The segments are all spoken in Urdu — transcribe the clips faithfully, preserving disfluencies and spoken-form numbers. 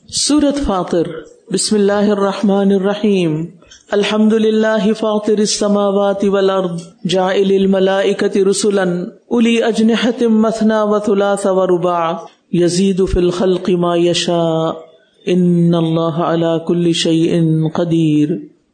سورۃ فاطر بسم اللہ الرحمن الرحیم الحمد للہ فاطر السماوات والارض جاعل الملائکۃ رسلا اولی اجنحۃ مثنی وثلاث ورباع یزید فی الخلق ما یشاء ان اللہ علی کل شیء قدیر۔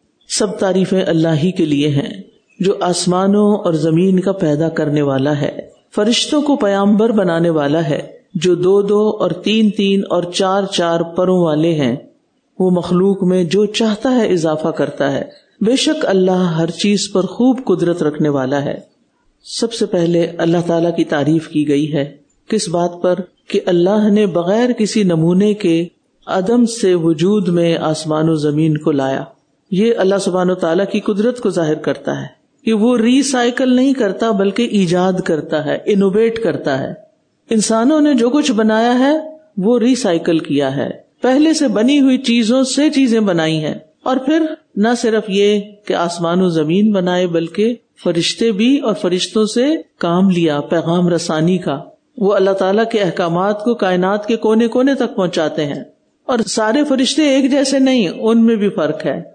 سب تعریفیں اللہ ہی کے لیے ہیں جو آسمانوں اور زمین کا پیدا کرنے والا ہے، فرشتوں کو پیامبر بنانے والا ہے، جو دو دو اور تین تین اور چار چار پروں والے ہیں، وہ مخلوق میں جو چاہتا ہے اضافہ کرتا ہے، بے شک اللہ ہر چیز پر خوب قدرت رکھنے والا ہے۔ سب سے پہلے اللہ تعالیٰ کی تعریف کی گئی ہے، کس بات پر؟ کہ اللہ نے بغیر کسی نمونے کے عدم سے وجود میں آسمان و زمین کو لایا۔ یہ اللہ سبحانہ و تعالیٰ کی قدرت کو ظاہر کرتا ہے کہ وہ ری سائیکل نہیں کرتا بلکہ ایجاد کرتا ہے، انوویٹ کرتا ہے۔ انسانوں نے جو کچھ بنایا ہے وہ ری سائیکل کیا ہے، پہلے سے بنی ہوئی چیزوں سے چیزیں بنائی ہیں، اور پھر نہ صرف یہ کہ آسمان و زمین بنائے بلکہ فرشتے بھی، اور فرشتوں سے کام لیا، پیغام رسانی کا۔ وہ اللہ تعالیٰ کے احکامات کو کائنات کے کونے کونے تک پہنچاتے ہیں، اور سارے فرشتے ایک جیسے نہیں، ان میں بھی فرق ہے۔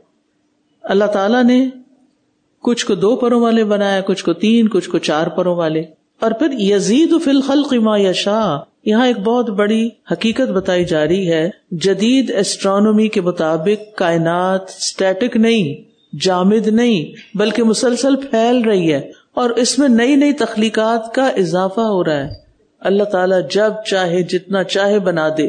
اللہ تعالیٰ نے کچھ کو دو پروں والے بنایا، کچھ کو تین، کچھ کو چار پروں والے۔ اور پھر یزید فی الخلق ما یشاء، یہاں ایک بہت بڑی حقیقت بتائی جا رہی ہے۔ جدید ایسٹرونومی کے مطابق کائنات اسٹیٹک نہیں، جامد نہیں، بلکہ مسلسل پھیل رہی ہے، اور اس میں نئی نئی تخلیقات کا اضافہ ہو رہا ہے۔ اللہ تعالیٰ جب چاہے جتنا چاہے بنا دے،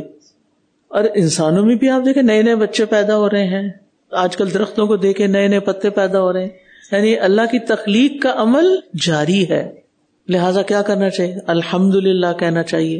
اور انسانوں میں بھی آپ دیکھیں نئے نئے بچے پیدا ہو رہے ہیں، آج کل درختوں کو دیکھیں نئے نئے پتے پیدا ہو رہے ہیں، یعنی اللہ کی تخلیق کا عمل جاری ہے۔ لہٰذا کیا کرنا چاہیے؟ الحمدللہ کہنا چاہیے۔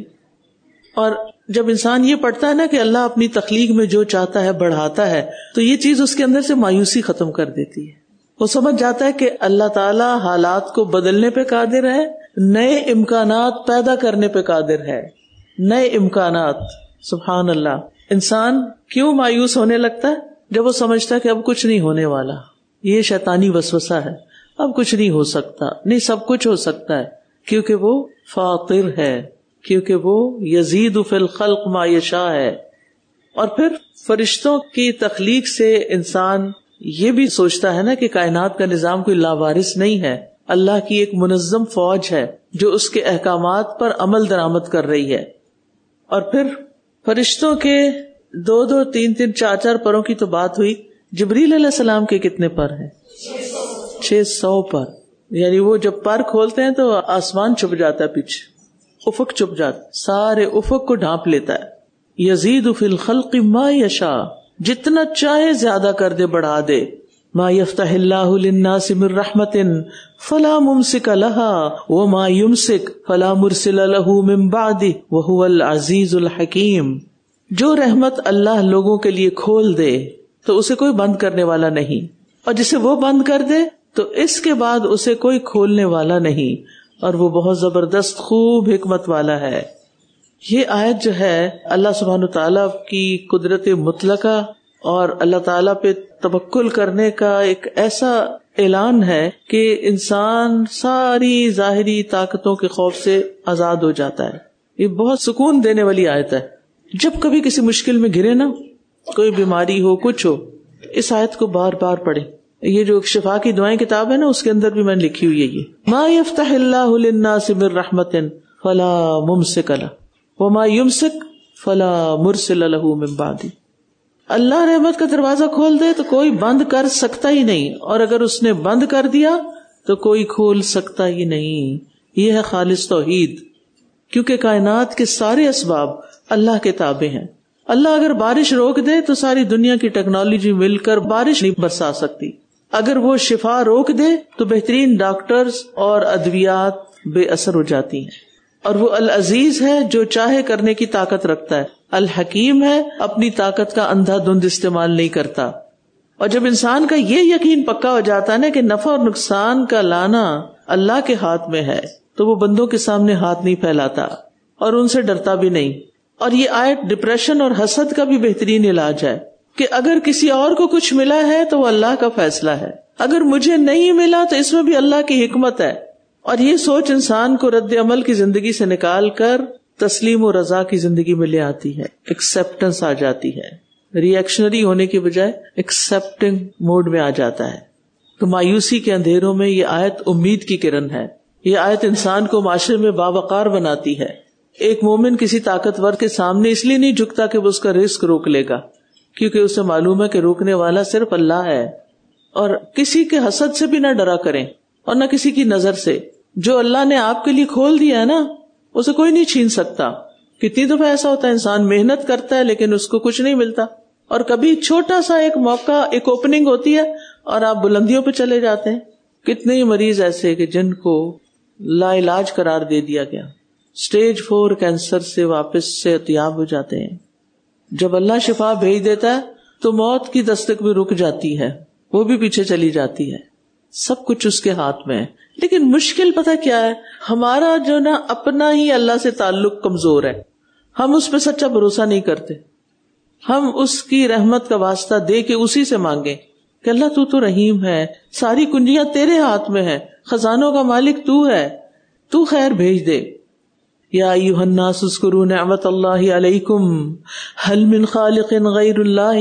اور جب انسان یہ پڑھتا ہے نا کہ اللہ اپنی تخلیق میں جو چاہتا ہے بڑھاتا ہے، تو یہ چیز اس کے اندر سے مایوسی ختم کر دیتی ہے۔ وہ سمجھ جاتا ہے کہ اللہ تعالیٰ حالات کو بدلنے پہ قادر ہے، نئے امکانات پیدا کرنے پہ قادر ہے، نئے امکانات۔ سبحان اللہ۔ انسان کیوں مایوس ہونے لگتا ہے؟ جب وہ سمجھتا ہے کہ اب کچھ نہیں ہونے والا۔ یہ شیطانی وسوسہ ہے، اب کچھ نہیں ہو سکتا۔ نہیں، سب کچھ ہو سکتا ہے، کیونکہ وہ فاطر ہے، کیونکہ وہ یزید فی الخلق ما یشاء ہے۔ اور پھر فرشتوں کی تخلیق سے انسان یہ بھی سوچتا ہے نا کہ کائنات کا نظام کوئی لاوارث نہیں ہے، اللہ کی ایک منظم فوج ہے جو اس کے احکامات پر عمل درآمد کر رہی ہے۔ اور پھر فرشتوں کے دو دو تین تین چار چار پروں کی تو بات ہوئی، جبریل علیہ السلام کے کتنے پر ہیں؟ چھ سو پر، یعنی وہ جب پر کھولتے ہیں تو آسمان چھپ جاتا ہے، پیچھے افق چھپ جاتا، سارے افق کو ڈھانپ لیتا ہے۔ یزید فی الخلق ما یشاء، جتنا چاہے زیادہ کر دے، بڑھا دے۔ ما یفتح اللہ للناس من رحمت فلا ممسک لها وما یمسک فلا مرسل له من بعدہ وہو العزیز الحکیم۔ جو رحمت اللہ لوگوں کے لیے کھول دے تو اسے کوئی بند کرنے والا نہیں، اور جسے وہ بند کر دے تو اس کے بعد اسے کوئی کھولنے والا نہیں، اور وہ بہت زبردست خوب حکمت والا ہے۔ یہ آیت جو ہے اللہ سبحانہ تعالیٰ کی قدرت مطلقہ اور اللہ تعالیٰ پہ توکل کرنے کا ایک ایسا اعلان ہے کہ انسان ساری ظاہری طاقتوں کے خوف سے آزاد ہو جاتا ہے۔ یہ بہت سکون دینے والی آیت ہے۔ جب کبھی کسی مشکل میں گرے نا، کوئی بیماری ہو، کچھ ہو، اس آیت کو بار بار پڑھیں۔ یہ جو شفا کی دعائیں کتاب ہے نا، اس کے اندر بھی میں نے لکھی ہوئی ہے یہ ما یفتح اللہ للناس من رحمت فلا ممسک لہ وما یمسک فلا مرسل لہ من بعدہ۔ اللہ رحمت کا دروازہ کھول دے تو کوئی بند کر سکتا ہی نہیں، اور اگر اس نے بند کر دیا تو کوئی کھول سکتا ہی نہیں۔ یہ ہے خالص توحید، کیونکہ کائنات کے سارے اسباب اللہ کے تابع ہیں۔ اللہ اگر بارش روک دے تو ساری دنیا کی ٹیکنالوجی مل کر بارش نہیں برسا سکتی۔ اگر وہ شفا روک دے تو بہترین ڈاکٹرز اور ادویات بے اثر ہو جاتی ہیں۔ اور وہ العزیز ہے، جو چاہے کرنے کی طاقت رکھتا ہے، الحکیم ہے، اپنی طاقت کا اندھا دھند استعمال نہیں کرتا۔ اور جب انسان کا یہ یقین پکا ہو جاتا ہے نا کہ نفع اور نقصان کا لانا اللہ کے ہاتھ میں ہے، تو وہ بندوں کے سامنے ہاتھ نہیں پھیلاتا اور ان سے ڈرتا بھی نہیں۔ اور یہ آیت ڈپریشن اور حسد کا بھی بہترین علاج ہے کہ اگر کسی اور کو کچھ ملا ہے تو وہ اللہ کا فیصلہ ہے، اگر مجھے نہیں ملا تو اس میں بھی اللہ کی حکمت ہے۔ اور یہ سوچ انسان کو رد عمل کی زندگی سے نکال کر تسلیم و رضا کی زندگی میں لے آتی ہے، ایکسپٹنس آ جاتی ہے، ری ایکشنری ہونے کی بجائے ایکسپٹنگ موڈ میں آ جاتا ہے. تو مایوسی کے اندھیروں میں یہ آیت امید کی کرن ہے. یہ آیت انسان کو معاشرے میں باوقار بناتی ہے. ایک مومن کسی طاقتور کے سامنے اس لیے نہیں جھکتا کہ وہ اس کا رزق روک لے گا، کیونکہ اسے معلوم ہے کہ روکنے والا صرف اللہ ہے. اور کسی کے حسد سے بھی نہ ڈرا کریں اور نہ کسی کی نظر سے. جو اللہ نے آپ کے لیے کھول دیا ہے نا، اسے کوئی نہیں چھین سکتا. کتنی دفعہ ایسا ہوتا ہے انسان محنت کرتا ہے لیکن اس کو کچھ نہیں ملتا، اور کبھی چھوٹا سا ایک موقع، ایک اوپننگ ہوتی ہے اور آپ بلندیوں پہ چلے جاتے ہیں. کتنے ہی مریض ایسے کہ جن کو لا علاج قرار دے دیا گیا، سٹیج فور کینسر سے واپس سے احتیاب ہو جاتے ہیں. جب اللہ شفا بھیج دیتا ہے تو موت کی دستک بھی رک جاتی ہے، وہ بھی پیچھے چلی جاتی ہے. سب کچھ اس کے ہاتھ میں ہے. لیکن مشکل پتہ کیا ہے؟ ہمارا جو نا اپنا ہی اللہ سے تعلق کمزور ہے. ہم اس پہ سچا بھروسہ نہیں کرتے. ہم اس کی رحمت کا واسطہ دے کے اسی سے مانگیں کہ اللہ تو تو رحیم ہے، ساری کنجیاں تیرے ہاتھ میں ہیں، خزانوں کا مالک تو ہے، تو خیر بھیج دے. یا ایھا الناس اذکروا نعمت اللہ علیکم هل من خالق غیر اللہ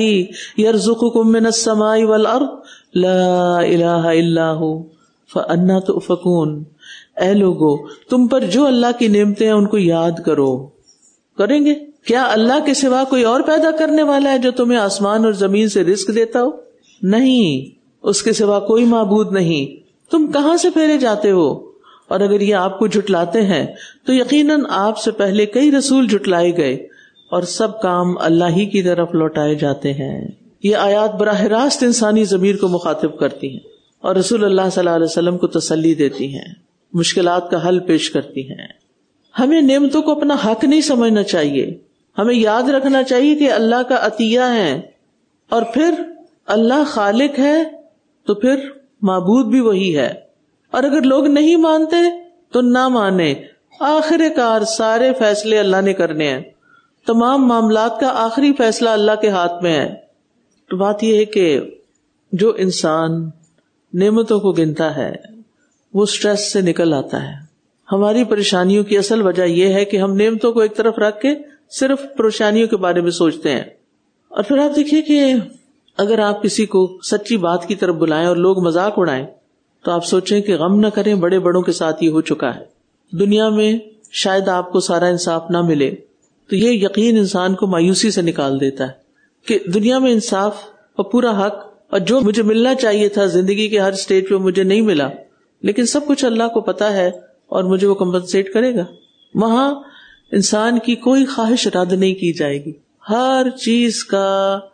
یرزقکم من السماء والارض لا الہ الا ھو فانا تؤفکون. اے لوگو، تم پر جو اللہ کی نعمتیں ہیں ان کو یاد کرو. کریں گے؟ کیا اللہ کے سوا کوئی اور پیدا کرنے والا ہے جو تمہیں آسمان اور زمین سے رزق دیتا ہو؟ نہیں، اس کے سوا کوئی معبود نہیں. تم کہاں سے پھیرے جاتے ہو؟ اور اگر یہ آپ کو جھٹلاتے ہیں تو یقیناً آپ سے پہلے کئی رسول جھٹلائے گئے اور سب کام اللہ ہی کی طرف لوٹائے جاتے ہیں. یہ آیات براہ راست انسانی ضمیر کو مخاطب کرتی ہیں اور رسول اللہ صلی اللہ علیہ وسلم کو تسلی دیتی ہیں، مشکلات کا حل پیش کرتی ہیں. ہمیں نعمتوں کو اپنا حق نہیں سمجھنا چاہیے. ہمیں یاد رکھنا چاہیے کہ اللہ کا عطیہ ہے، اور پھر اللہ خالق ہے تو پھر معبود بھی وہی ہے. اور اگر لوگ نہیں مانتے تو نہ مانے، آخر کار سارے فیصلے اللہ نے کرنے ہیں. تمام معاملات کا آخری فیصلہ اللہ کے ہاتھ میں ہے. تو بات یہ ہے کہ جو انسان نعمتوں کو گنتا ہے وہ سٹریس سے نکل آتا ہے. ہماری پریشانیوں کی اصل وجہ یہ ہے کہ ہم نعمتوں کو ایک طرف رکھ کے صرف پریشانیوں کے بارے میں سوچتے ہیں. اور پھر آپ دیکھیے کہ اگر آپ کسی کو سچی بات کی طرف بلائیں اور لوگ مذاق اڑائیں تو آپ سوچیں کہ غم نہ کریں، بڑے بڑوں کے ساتھ یہ ہو چکا ہے. دنیا میں شاید آپ کو سارا انصاف نہ ملے، تو یہ یقین انسان کو مایوسی سے نکال دیتا ہے کہ دنیا میں انصاف اور پورا حق اور جو مجھے ملنا چاہیے تھا زندگی کے ہر سٹیج پہ مجھے نہیں ملا، لیکن سب کچھ اللہ کو پتا ہے اور مجھے وہ کمپنسیٹ کرے گا. وہاں انسان کی کوئی خواہش رد نہیں کی جائے گی، ہر چیز کا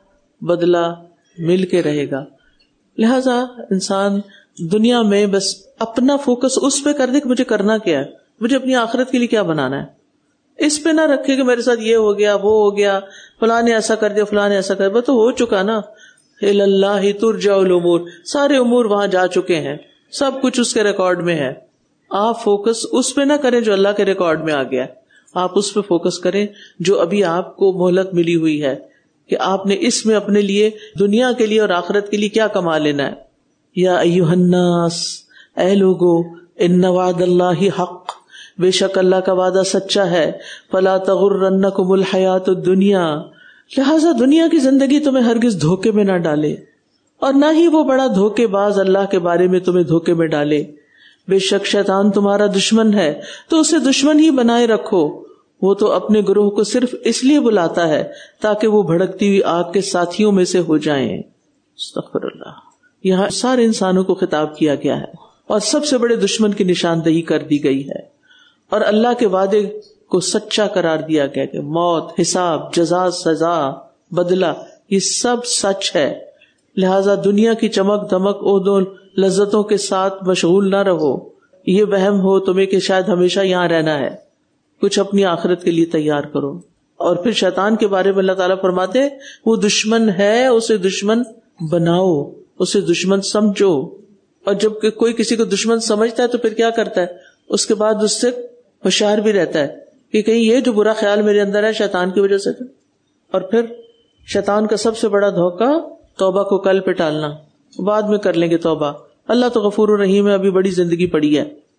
بدلہ مل کے رہے گا. لہذا انسان دنیا میں بس اپنا فوکس اس پہ کر دے کہ مجھے کرنا کیا ہے، مجھے اپنی آخرت کے لیے کیا بنانا ہے. اس پہ نہ رکھے کہ میرے ساتھ یہ ہو گیا، وہ ہو گیا، فلاں نے ایسا کر دیا، فلاں نے ایسا کر دیا. تو ہو چکا نا. الی اللہ ترجع الامور، سارے امور وہاں جا چکے ہیں، سب کچھ اس کے ریکارڈ میں ہے. آپ فوکس اس پہ نہ کریں جو اللہ کے ریکارڈ میں آ گیا، آپ اس پہ فوکس کریں جو ابھی آپ کو مہلت ملی ہوئی ہے کہ آپ نے اس میں اپنے لیے دنیا کے لیے اور آخرت کے لیے کیا کما لینا ہے. یا ایھا الناس، اے لوگو، ان وعد اللہ حق، بے شک اللہ کا وعدہ سچا ہے. فلا تغرنکم الحیات الدنیا، لہذا دنیا کی زندگی تمہیں ہرگز دھوکے میں نہ ڈالے، اور نہ ہی وہ بڑا دھوکے باز اللہ کے بارے میں تمہیں دھوکے میں ڈالے. بے شک شیطان تمہارا دشمن ہے تو اسے دشمن ہی بنائے رکھو. وہ تو اپنے گروہ کو صرف اس لیے بلاتا ہے تاکہ وہ بھڑکتی ہوئی آگ کے ساتھیوں میں سے ہو جائیں. استغفر اللہ. یہاں سارے انسانوں کو خطاب کیا گیا ہے اور سب سے بڑے دشمن کی نشاندہی کر دی گئی ہے، اور اللہ کے وعدے کو سچا قرار دیا گیا کہ موت، حساب، جزا، سزا، بدلہ، یہ سب سچ ہے. لہذا دنیا کی چمک دمک عہد و لذتوں کے ساتھ مشغول نہ رہو. یہ وہم ہو تمہیں کہ شاید ہمیشہ یہاں رہنا ہے. کچھ اپنی آخرت کے لیے تیار کرو. اور پھر شیطان کے بارے میں اللہ تعالیٰ فرماتے وہ دشمن ہے، اسے دشمن بناؤ، اسے دشمن سمجھو. اور جب کہ کوئی کسی کو دشمن سمجھتا ہے تو پھر کیا کرتا ہے؟ اس کے بعد اس سے ہوشیار بھی رہتا ہے کہ کہیں یہ جو برا خیال میرے اندر ہے شیطان کی وجہ سے تھا. اور پھر شیطان کا سب سے بڑا دھوکہ توبہ کو کل پہ ٹالنا، بعد میں کر لیں گے توبہ، اللہ تو غفور الرحیم ہے، ابھی بڑی زندگی پڑی ہے.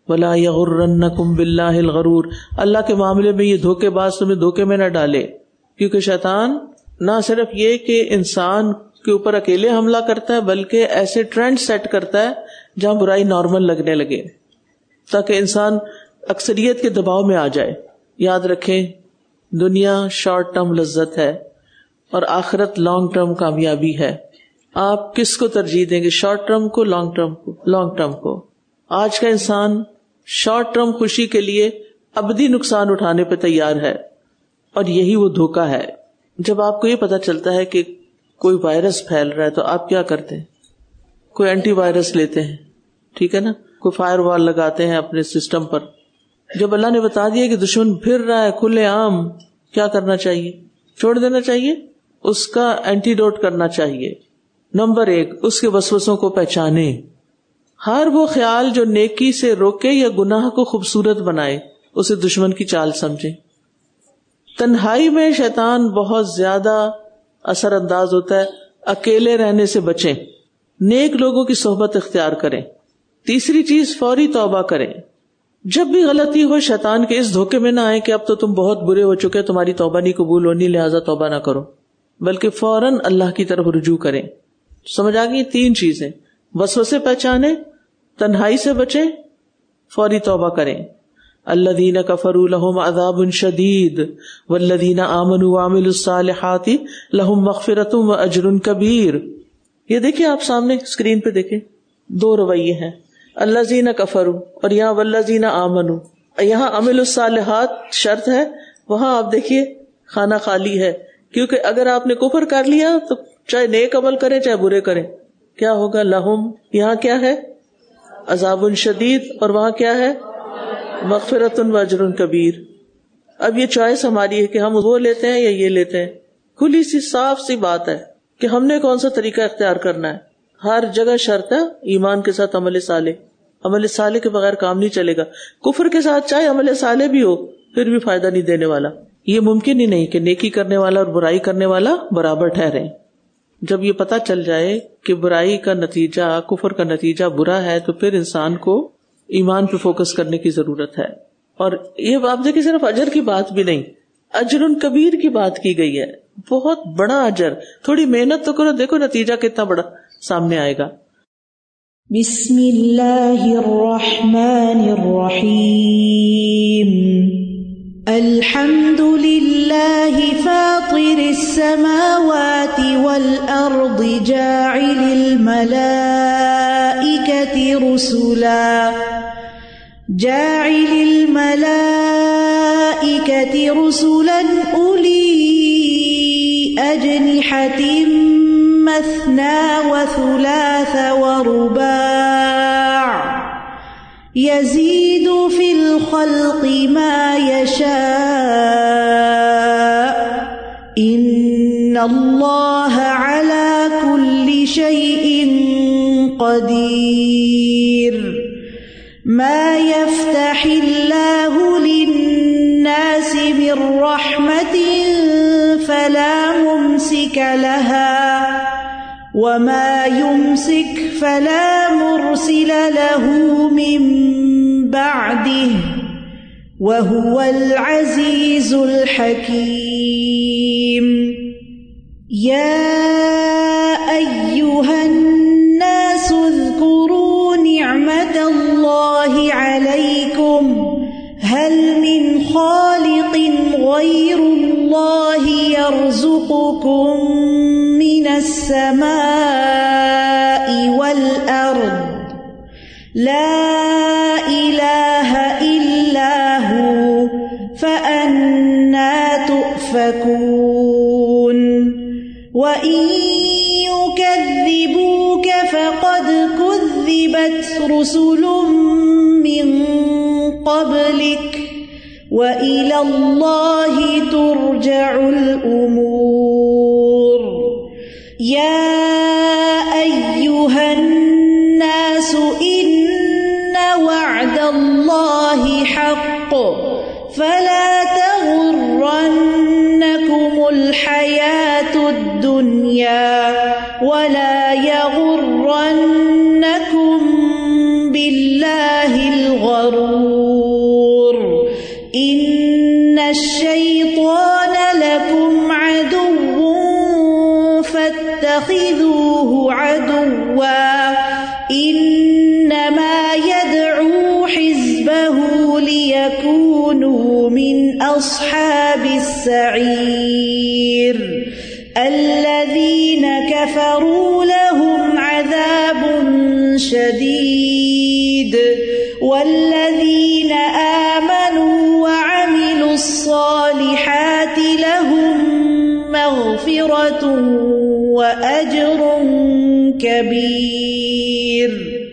ولا یغرنکم باللہ الغرور، اللہ کے معاملے میں یہ دھوکے باز تمہیں دھوکے میں نہ ڈالے، کیونکہ شیطان نہ صرف یہ کہ انسان کے اوپر اکیلے حملہ کرتا ہے بلکہ ایسے ٹرینڈ سیٹ کرتا ہے جہاں برائی نارمل لگنے لگے تاکہ انسان اکثریت کے دباؤ میں آ جائے. یاد رکھیں دنیا شارٹ ٹرم لذت ہے اور آخرت لانگ ٹرم کامیابی ہے. آپ کس کو ترجیح دیں گے، شارٹ ٹرم کو لانگ ٹرم کو؟ لانگ ٹرم کو. آج کا انسان شارٹ ٹرم خوشی کے لیے ابدی نقصان اٹھانے پہ تیار ہے اور یہی وہ دھوکا ہے. جب آپ کو یہ پتا چلتا ہے کہ کوئی وائرس پھیل رہا ہے تو آپ کیا کرتے ہیں؟ کوئی اینٹی وائرس لیتے ہیں، ٹھیک ہے نا، کوئی فائر وال لگاتے ہیں اپنے سسٹم پر. جب اللہ نے بتا دیا کہ دشمن پھر رہا ہے کھلے عام، کیا کرنا چاہیے؟ چھوڑ دینا چاہیے، اس کا اینٹی ڈوٹ کرنا چاہیے. نمبر ایک، اس کے وسوسوں کو پہچانے. ہر وہ خیال جو نیکی سے روکے یا گناہ کو خوبصورت بنائے اسے دشمن کی چال سمجھے. تنہائی میں شیطان بہت زیادہ اثر انداز ہوتا ہے، اکیلے رہنے سے بچیں، نیک لوگوں کی صحبت اختیار کریں. تیسری چیز، فوری توبہ کریں. جب بھی غلطی ہو شیطان کے اس دھوکے میں نہ آئے کہ اب تو تم بہت برے ہو چکے، تمہاری توبہ نہیں قبول ہونی لہٰذا توبہ نہ کرو، بلکہ فوراً اللہ کی طرف رجوع کریں. سمجھ آ گئی؟ تین چیزیں، وسوسے پہچانے، تنہائی سے بچیں، فوری توبہ کریں. الذین کفروا لہم عذاب شدید والذین آمنوا وعملوا الصالحات لہم مغفرۃ واجر کبیر. یہ دیکھیں آپ سامنے اسکرین پہ دیکھیں، دو رویے ہیں، الذین کفروا اور یہاں والذین آمنوا. یہاں عملوا الصالحات شرط ہے، وہاں آپ دیکھیے خانہ خالی ہے، کیونکہ اگر آپ نے کفر کر لیا تو چاہے نیک عمل کریں چاہے برے کریں کیا ہوگا؟ لہم، یہاں کیا ہے؟ عذاب شدید، اور وہاں کیا ہے؟ مغفرۃ واجر کبیر. اب یہ چوائس ہماری ہے کہ ہم وہ لیتے ہیں یا یہ لیتے ہیں. کھلی سی صاف سی بات ہے کہ ہم نے کون سا طریقہ اختیار کرنا ہے. ہر جگہ شرط ہے ایمان کے ساتھ عمل صالح، عمل صالح کے بغیر کام نہیں چلے گا. کفر کے ساتھ چاہے عمل صالح بھی ہو پھر بھی فائدہ نہیں دینے والا. یہ ممکن ہی نہیں کہ نیکی کرنے والا اور برائی کرنے والا برابر ٹھہرے. جب یہ پتا چل جائے کہ برائی کا نتیجہ، کفر کا نتیجہ برا ہے تو پھر انسان کو ایمان پہ فوکس کرنے کی ضرورت ہے. اور یہ آپ دیکھیں صرف اجر کی بات بھی نہیں، اجر کبیر کی بات کی گئی ہے، بہت بڑا اجر. تھوڑی محنت تو کرو، دیکھو نتیجہ کتنا بڑا سامنے آئے گا. بسم اللہ الرحمن الرحیم. الحمد للہ فاطر السماوات والارض جاعل الملائکۃ رسلا جاعل الملائکۃ رسلا اولی اجنحۃ مثنى وثلاث ورباع يزيد في الخلق ما يشاء إن الله على كل شيء قدير. ما يفتح الله للناس من رحمة فلا ممسك لها وما يمسك فلا مرسل له من بعده وهو العزيز الحكيم. يا أيها الناس اذكروا نعمة الله عليكم هل من خالق غير الله يرزقكم من السماء والأرض لا إله إلا هو فأنى تؤفكون. وإن يكذبوك فقد كذبت رسل من قبلك وإلى الله ترجع الأمور. يا أيها الناس إن وعد الله حق فلا تغرنكم الحياة الدنيا ولا يغرنكم بالله الغرور. تتخذوه عدوا انما يدعو حزبه ليكونوا من اصحاب السعير الذين كفروا لهم عذاب شديد والذين آمنوا وعملوا الصالحات لهم مغفرة وأجر كبير.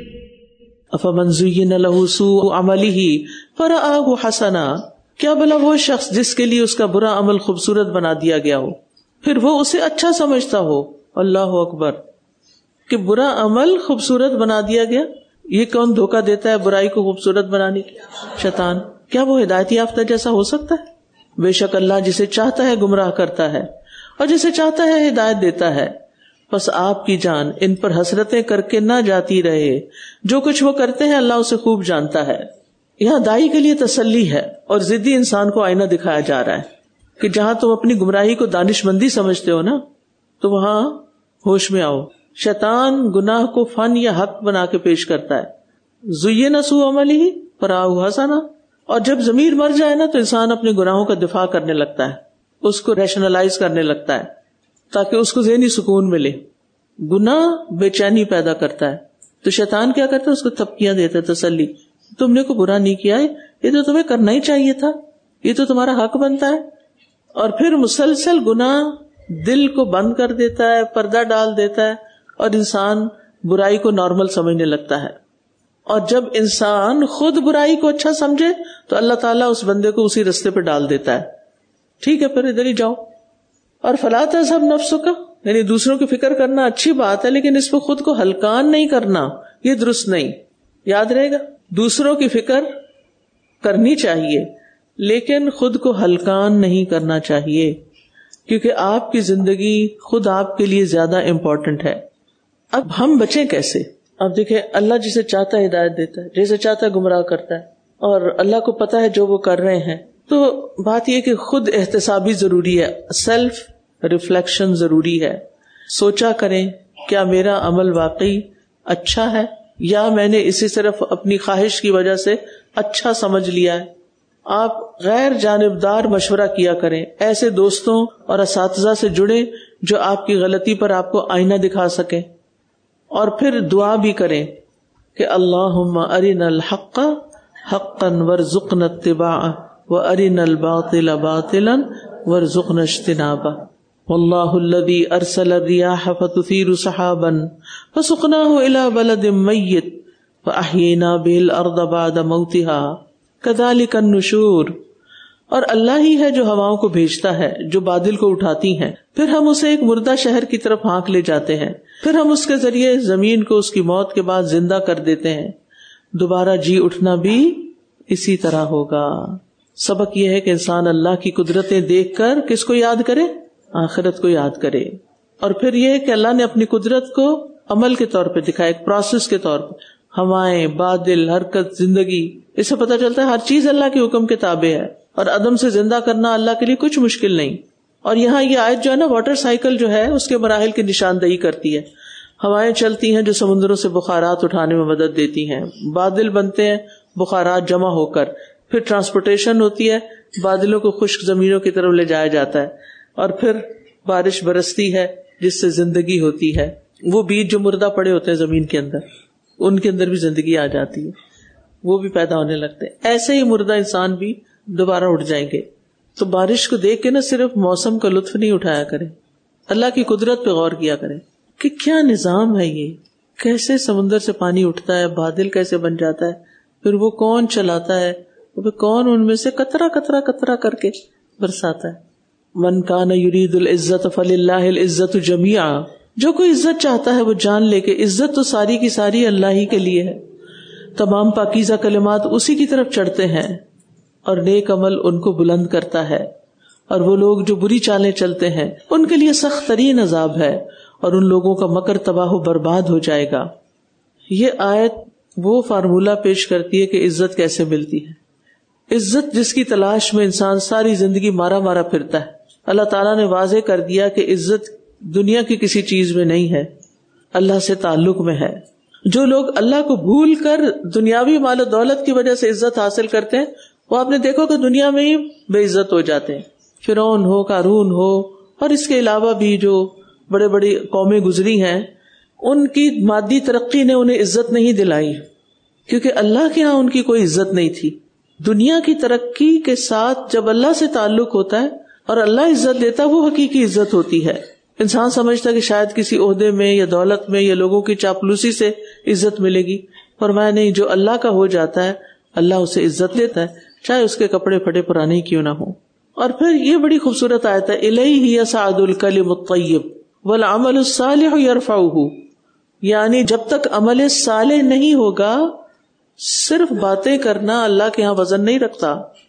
افمن زین لہ سوء عملہ فرآہ حسنا، کیا بھلا وہ شخص جس کے لیے اس کا برا عمل خوبصورت بنا دیا گیا ہو پھر وہ اسے اچھا سمجھتا ہو. اللہ اکبر، کہ برا عمل خوبصورت بنا دیا گیا. یہ کون دھوکہ دیتا ہے برائی کو خوبصورت بنانے کی؟ شیطان. کیا وہ ہدایت یافتہ جیسا ہو سکتا ہے؟ بے شک اللہ جسے چاہتا ہے گمراہ کرتا ہے اور جسے چاہتا ہے ہدایت دیتا ہے. بس آپ کی جان ان پر حسرتیں کر کے نہ جاتی رہے، جو کچھ وہ کرتے ہیں اللہ اسے خوب جانتا ہے. یہاں دائی کے لیے تسلی ہے اور ضدی انسان کو آئینہ دکھایا جا رہا ہے کہ جہاں تم اپنی گمراہی کو دانش مندی سمجھتے ہو نا، تو وہاں ہوش میں آؤ. شیطان گناہ کو فن یا حق بنا کے پیش کرتا ہے. زین سوء عملہ فرآہ حسنا، اور جب ضمیر مر جائے نا تو انسان اپنے گناہوں کا دفاع کرنے لگتا ہے، اس کو ریشنلائز کرنے لگتا ہے تاکہ اس کو ذہنی سکون ملے. گناہ بے چینی پیدا کرتا ہے، تو شیطان کیا کرتا ہے؟ اس کو تھپکیاں دیتا ہے، تسلی. تم نے کو برا نہیں کیا ہے، یہ تو تمہیں کرنا ہی چاہیے تھا، یہ تو تمہارا حق بنتا ہے. اور پھر مسلسل گناہ دل کو بند کر دیتا ہے، پردہ ڈال دیتا ہے اور انسان برائی کو نارمل سمجھنے لگتا ہے. اور جب انسان خود برائی کو اچھا سمجھے تو اللہ تعالیٰ اس بندے کو اسی رستے پہ ڈال دیتا ہے. ٹھیک ہے پھر ادھر ہی جاؤ. اور فلا تذهب نفسک، یعنی دوسروں کی فکر کرنا اچھی بات ہے لیکن اس پہ خود کو ہلکان نہیں کرنا، یہ درست نہیں. یاد رہے گا، دوسروں کی فکر کرنی چاہیے لیکن خود کو ہلکان نہیں کرنا چاہیے، کیونکہ آپ کی زندگی خود آپ کے لیے زیادہ امپورٹنٹ ہے. اب ہم بچیں کیسے؟ اب دیکھیں، اللہ جسے چاہتا ہے ہدایت دیتا ہے، جسے چاہتا ہے گمراہ کرتا ہے، اور اللہ کو پتا ہے جو وہ کر رہے ہیں. تو بات یہ کہ خود احتسابی ضروری ہے، سیلف ریفلیکشن ضروری ہے. سوچا کریں کیا میرا عمل واقعی اچھا ہے یا میں نے اسے صرف اپنی خواہش کی وجہ سے اچھا سمجھ لیا ہے. آپ غیر جانبدار مشورہ کیا کریں، ایسے دوستوں اور اساتذہ سے جڑیں جو آپ کی غلطی پر آپ کو آئینہ دکھا سکیں. اور پھر دعا بھی کریں کہ اللہم ارنا الحق حقا وارزقنا اتباعہ وارنا الباطل باطلا وارزقنا اجتنابہ. واللہ الذی ارسل الریاح فتثیر سحابا فسقناہ الی بلد میت فاحیینا بہ الارض بعد موتہا کذالک النشور. اور اللہ ہی ہے جو ہواؤں کو بھیجتا ہے جو بادل کو اٹھاتی ہیں، پھر ہم اسے ایک مردہ شہر کی طرف ہانک لے جاتے ہیں، پھر ہم اس کے ذریعے زمین کو اس کی موت کے بعد زندہ کر دیتے ہیں. دوبارہ جی اٹھنا بھی اسی طرح ہوگا. سبق یہ ہے کہ انسان اللہ کی قدرتیں دیکھ کر کس کو یاد کرے؟ آخرت کو یاد کرے. اور پھر یہ کہ اللہ نے اپنی قدرت کو عمل کے طور پہ دکھایا، ایک پروسیس کے طور پہ. ہوائیں، بادل، حرکت، زندگی، اس سے پتہ چلتا ہے ہر چیز اللہ کے حکم کے تابع ہے اور عدم سے زندہ کرنا اللہ کے لیے کچھ مشکل نہیں. اور یہاں یہ آیت جو ہے نا واٹر سائیکل جو ہے اس کے مراحل کی نشاندہی کرتی ہے. ہوائیں چلتی ہیں جو سمندروں سے بخارات اٹھانے میں مدد دیتی ہیں، بادل بنتے ہیں بخارات جمع ہو کر، پھر ٹرانسپورٹیشن ہوتی ہے، بادلوں کو خشک زمینوں کی طرف لے جایا جاتا ہے، اور پھر بارش برستی ہے جس سے زندگی ہوتی ہے. وہ بیج جو مردہ پڑے ہوتے ہیں زمین کے اندر، ان کے اندر بھی زندگی آ جاتی ہے، وہ بھی پیدا ہونے لگتے ہیں. ایسے ہی مردہ انسان بھی دوبارہ اٹھ جائیں گے. تو بارش کو دیکھ کے نہ صرف موسم کا لطف نہیں اٹھایا کریں، اللہ کی قدرت پہ غور کیا کریں کہ کیا نظام ہے، یہ کیسے سمندر سے پانی اٹھتا ہے، بادل کیسے بن جاتا ہے، پھر وہ کون چلاتا ہے، وہ کون ان میں سے قطرہ قطرہ قطرہ کر کے برساتا ہے. من کان یرید العزت فللہ العزت جمیعا، جو کوئی عزت چاہتا ہے وہ جان لے کہ عزت تو ساری کی ساری اللہ ہی کے لیے ہے. تمام پاکیزہ کلمات اسی کی طرف چڑھتے ہیں اور نیک عمل ان کو بلند کرتا ہے. اور وہ لوگ جو بری چالیں چلتے ہیں ان کے لیے سخت ترین عذاب ہے اور ان لوگوں کا مکر تباہ و برباد ہو جائے گا. یہ آیت وہ فارمولہ پیش کرتی ہے کہ عزت کیسے ملتی ہے. عزت جس کی تلاش میں انسان ساری زندگی مارا مارا پھرتا ہے، اللہ تعالیٰ نے واضح کر دیا کہ عزت دنیا کی کسی چیز میں نہیں ہے، اللہ سے تعلق میں ہے. جو لوگ اللہ کو بھول کر دنیاوی مال و دولت کی وجہ سے عزت حاصل کرتے ہیں وہ آپ نے دیکھو کہ دنیا میں ہی بے عزت ہو جاتے ہیں. فرعون ہو، قارون ہو، اور اس کے علاوہ بھی جو بڑے بڑی قومیں گزری ہیں، ان کی مادی ترقی نے انہیں عزت نہیں دلائی کیونکہ اللہ کے ہاں ان کی کوئی عزت نہیں تھی. دنیا کی ترقی کے ساتھ جب اللہ سے تعلق ہوتا ہے اور اللہ عزت دیتا ہے وہ حقیقی عزت ہوتی ہے. انسان سمجھتا ہے کہ شاید کسی عہدے میں یا دولت میں یا لوگوں کی چاپلوسی سے عزت ملے گی، فرمایا نہیں، جو اللہ کا ہو جاتا ہے اللہ اسے عزت دیتا ہے چاہے اس کے کپڑے پھٹے پرانے کیوں نہ ہوں. اور پھر یہ بڑی خوبصورت آیت ہے، الیہ یصعد الکلم الطیب والعمل الصالح یرفعہ، یعنی جب تک عمل صالح نہیں ہوگا صرف باتیں کرنا اللہ کے ہاں وزن نہیں رکھتا.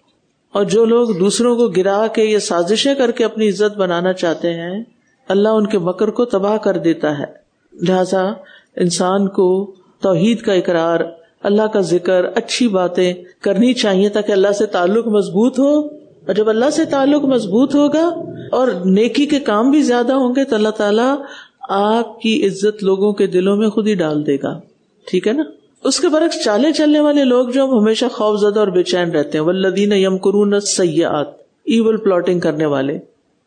اور جو لوگ دوسروں کو گرا کے یا سازشیں کر کے اپنی عزت بنانا چاہتے ہیں اللہ ان کے مکر کو تباہ کر دیتا ہے. لہذا انسان کو توحید کا اقرار، اللہ کا ذکر، اچھی باتیں کرنی چاہیے تاکہ اللہ سے تعلق مضبوط ہو. اور جب اللہ سے تعلق مضبوط ہوگا اور نیکی کے کام بھی زیادہ ہوں گے تو اللہ تعالیٰ آپ کی عزت لوگوں کے دلوں میں خود ہی ڈال دے گا. ٹھیک ہے نا. اس کے برعکس چالے چلنے والے لوگ جو ہمیشہ خوف زدہ اور بے چین رہتے ہیں، والذین یمکرون السیئات، ایول پلاٹنگ کرنے والے،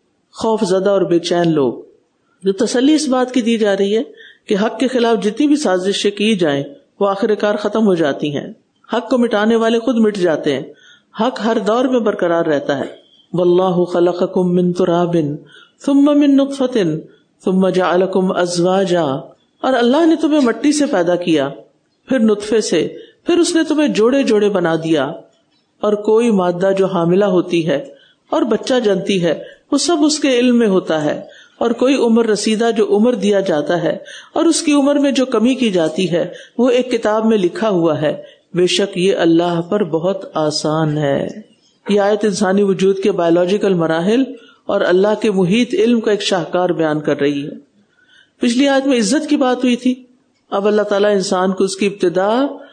خوف زدہ اور بے چین لوگ. جو تسلی اس بات کی دی جا رہی ہے کہ حق کے خلاف جتنی بھی سازشیں کی جائیں وہ آخر کار ختم ہو جاتی ہیں. حق کو مٹانے والے خود مٹ جاتے ہیں. حق ہر دور میں برقرار رہتا ہے. واللہ خلقکم من تراب ثم من نطفۃ ثم جعلکم ازواجا، اور اللہ نے تمہیں مٹی سے پیدا کیا، پھر نطفے سے، پھر اس نے تمہیں جوڑے جوڑے بنا دیا. اور کوئی مادہ جو حاملہ ہوتی ہے اور بچہ جنتی ہے وہ سب اس کے علم میں ہوتا ہے. اور کوئی عمر رسیدہ جو عمر دیا جاتا ہے اور اس کی عمر میں جو کمی کی جاتی ہے وہ ایک کتاب میں لکھا ہوا ہے. بے شک یہ اللہ پر بہت آسان ہے. یہ آیت انسانی وجود کے بایولوجیکل مراحل اور اللہ کے محیط علم کا ایک شاہکار بیان کر رہی ہے. پچھلی آیت میں عزت کی بات ہوئی تھی، اب اللہ تعالیٰ انسان کو اس کی ابتدا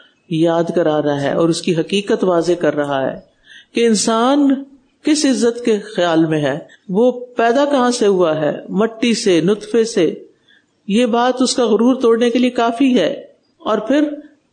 یاد کرا رہا ہے اور اس کی حقیقت واضح کر رہا ہے کہ انسان کس عزت کے خیال میں ہے. وہ پیدا کہاں سے ہوا ہے؟ مٹی سے، نطفے سے. یہ بات اس کا غرور توڑنے کے لیے کافی ہے. اور پھر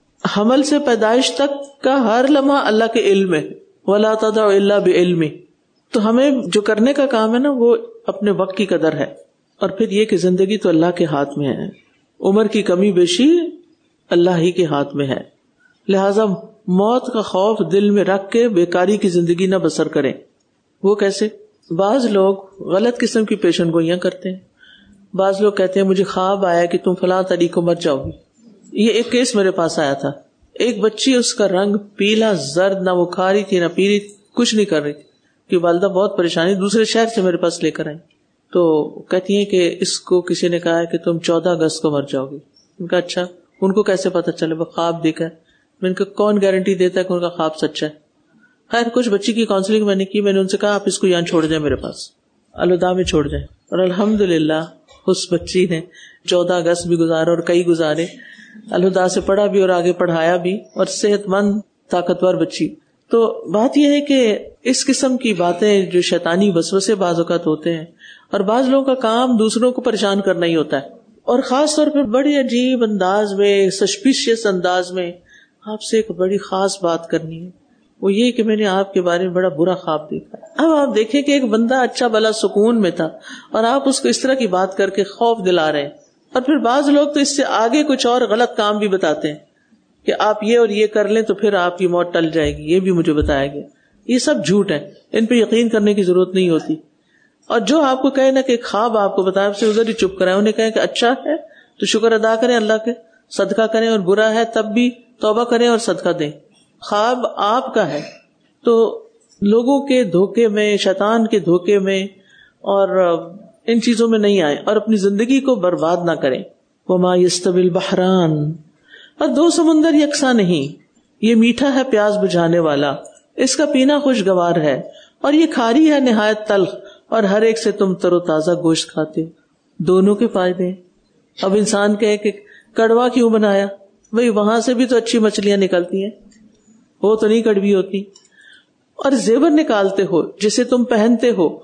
حمل سے پیدائش تک کا ہر لمحہ اللہ کے علم میں، وَلَا تَدْعُ إِلَّا بِعِلْمِ. تو ہمیں جو کرنے کا کام ہے نا وہ اپنے وقت کی قدر ہے. اور پھر یہ کہ زندگی تو اللہ کے ہاتھ میں ہے، عمر کی کمی بیشی اللہ ہی کے ہاتھ میں ہے. لہذا موت کا خوف دل میں رکھ کے بیکاری کی زندگی نہ بسر کریں. وہ کیسے؟ بعض لوگ غلط قسم کی پیشن گوئیاں کرتے ہیں. بعض لوگ کہتے ہیں مجھے خواب آیا کہ تم فلاں تاریخ کو مر جاؤ گی. یہ ایک کیس میرے پاس آیا تھا. ایک بچی، اس کا رنگ پیلا زرد، نہ وہ کھا رہی تھی نہ پی رہی تھی، کچھ نہیں کر رہی تھی کہ والدہ بہت پریشانی، دوسرے شہر سے میرے پاس لے کر آئی. تو کہتی ہیں کہ اس کو کسی نے کہا ہے کہ تم چودہ اگست کو مر جاؤ گی. ان کا اچھا، ان کو کیسے پتا چلے؟ وہ خواب دیکھا ہے. میں ان کو کون گارنٹی دیتا ہے کہ ان کا خواب سچا ہے؟ خیر کچھ بچی کی کاؤنسلنگ میں نے کی. میں نے ان سے کہا آپ اس کو یہاں چھوڑ جائیں، میرے پاس الوداع میں چھوڑ جائیں. اور الحمدللہ اس بچی نے چودہ اگست بھی گزارا اور کئی گزارے، الوداع سے پڑھا بھی اور آگے پڑھایا بھی، اور صحت مند طاقتور بچی. تو بات یہ ہے کہ اس قسم کی باتیں جو شیطانی وسوسے بعض اوقات ہوتے ہیں، اور بعض لوگوں کا کام دوسروں کو پریشان کرنا ہی ہوتا ہے، اور خاص طور پہ بڑی عجیب انداز میں، سسپیشیس انداز میں آپ سے ایک بڑی خاص بات کرنی ہے. وہ یہ کہ میں نے آپ کے بارے میں بڑا برا خواب دیکھا. اب آپ دیکھیں کہ ایک بندہ اچھا بھلا سکون میں تھا اور آپ اس کو اس طرح کی بات کر کے خوف دلا رہے ہیں. اور پھر بعض لوگ تو اس سے آگے کچھ اور غلط کام بھی بتاتے ہیں کہ آپ یہ اور یہ کر لیں تو پھر آپ کی موت ٹل جائے گی. یہ بھی مجھے بتایا گیا. یہ سب جھوٹ ہے، ان پہ یقین کرنے کی ضرورت نہیں ہوتی. اور جو آپ کو کہے نا کہ خواب آپ کو بتایا، آپ سے ادھر ہی چپ کرائے. انہیں کہیں کہ اچھا ہے تو شکر ادا کریں اللہ کے، صدقہ کریں، اور برا ہے تب بھی توبہ کریں اور صدقہ دیں. خواب آپ کا ہے. تو لوگوں کے دھوکے میں، شیطان کے دھوکے میں اور ان چیزوں میں نہیں آئے اور اپنی زندگی کو برباد نہ کریں. وما یستوی البحران، اور دو سمندر یکساں نہیں. یہ میٹھا ہے پیاس بجھانے والا، اس کا پینا خوشگوار ہے، اور یہ کھاری ہے نہایت تلخ، اور ہر ایک سے تم تر و تازہ گوشت کھاتے. دونوں کے فائدے ہیں. اب انسان کہے کہ کڑوا کیوں بنایا؟ بھئی وہاں سے بھی تو اچھی مچھلیاں نکلتی ہیں، وہ تو نہیں کڑوی ہوتی. اور زیور نکالتے ہو جسے تم پہنتے ہو،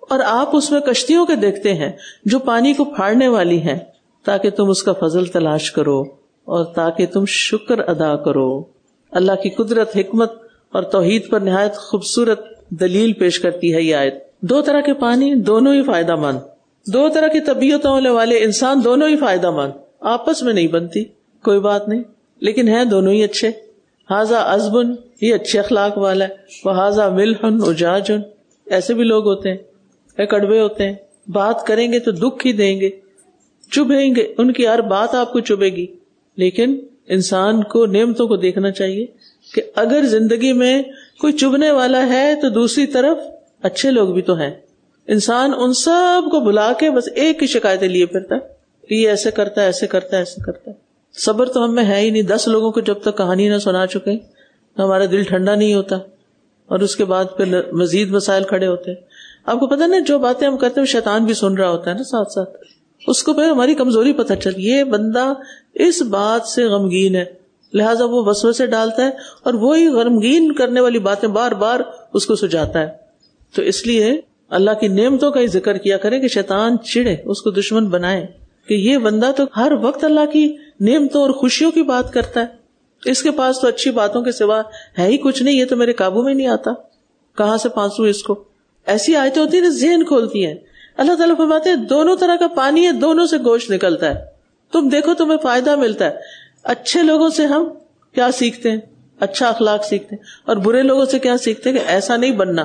اور آپ اس میں کشتیوں کے دیکھتے ہیں جو پانی کو پھاڑنے والی ہیں، تاکہ تم اس کا فضل تلاش کرو اور تاکہ تم شکر ادا کرو. اللہ کی قدرت، حکمت اور توحید پر نہایت خوبصورت دلیل پیش کرتی ہے یہ آیت. دو طرح کے پانی، دونوں ہی فائدہ مند. دو طرح کی طبیعتوں والے انسان، دونوں ہی فائدہ مند. آپس میں نہیں بنتی کوئی بات نہیں، لیکن ہیں دونوں ہی اچھے. ہاذا عذبن، یہ اچھے اخلاق والا ہے، وہذا ملحن اجاجن، ایسے بھی لوگ ہوتے ہیں، کڑوے ہوتے ہیں، بات کریں گے تو دکھ ہی دیں گے، چبھیں گے، ان کی ہر بات آپ کو چبھے گی. لیکن انسان کو نعمتوں کو دیکھنا چاہیے کہ اگر زندگی میں کوئی چبھنے والا ہے تو دوسری طرف اچھے لوگ بھی تو ہیں. انسان ان سب کو بلا کے بس ایک ہی شکایتیں لیے پھرتا ہے کہ یہ ایسے کرتا ہے، ایسے کرتا ہے، ایسے کرتا ہے. صبر تو ہم میں ہے ہی نہیں. دس لوگوں کو جب تک کہانی نہ سنا چکے ہمارا دل ٹھنڈا نہیں ہوتا، اور اس کے بعد پھر مزید مسائل کھڑے ہوتے ہیں. آپ کو پتہ نا جو باتیں ہم کرتے ہیں شیطان بھی سن رہا ہوتا ہے نا ساتھ ساتھ. اس کو پھر ہماری کمزوری پتہ چل، یہ بندہ اس بات سے غمگین ہے، لہٰذا وہ وسوسے ڈالتا ہے اور وہی غمگین کرنے والی باتیں بار بار اس کو سجاتا ہے. تو اس لیے اللہ کی نعمتوں کا ہی ذکر کیا کرے کہ شیطان چڑے، اس کو دشمن بنائے کہ یہ بندہ تو ہر وقت اللہ کی نعمتوں اور خوشیوں کی بات کرتا ہے، اس کے پاس تو اچھی باتوں کے سوا ہے ہی کچھ نہیں، یہ تو میرے قابو میں نہیں آتا، کہاں سے پانسوں اس کو. ایسی آیتیں ہوتی ہیں نا ذہن کھولتی ہیں. اللہ تعالیٰ فرماتے ہیں دونوں طرح کا پانی ہے، دونوں سے گوشت نکلتا ہے، تم دیکھو تمہیں فائدہ ملتا ہے. اچھے لوگوں سے ہم کیا سیکھتے ہیں؟ اچھا اخلاق سیکھتے ہیں. اور برے لوگوں سے کیا سیکھتے ہیں؟ کہ ایسا نہیں بننا.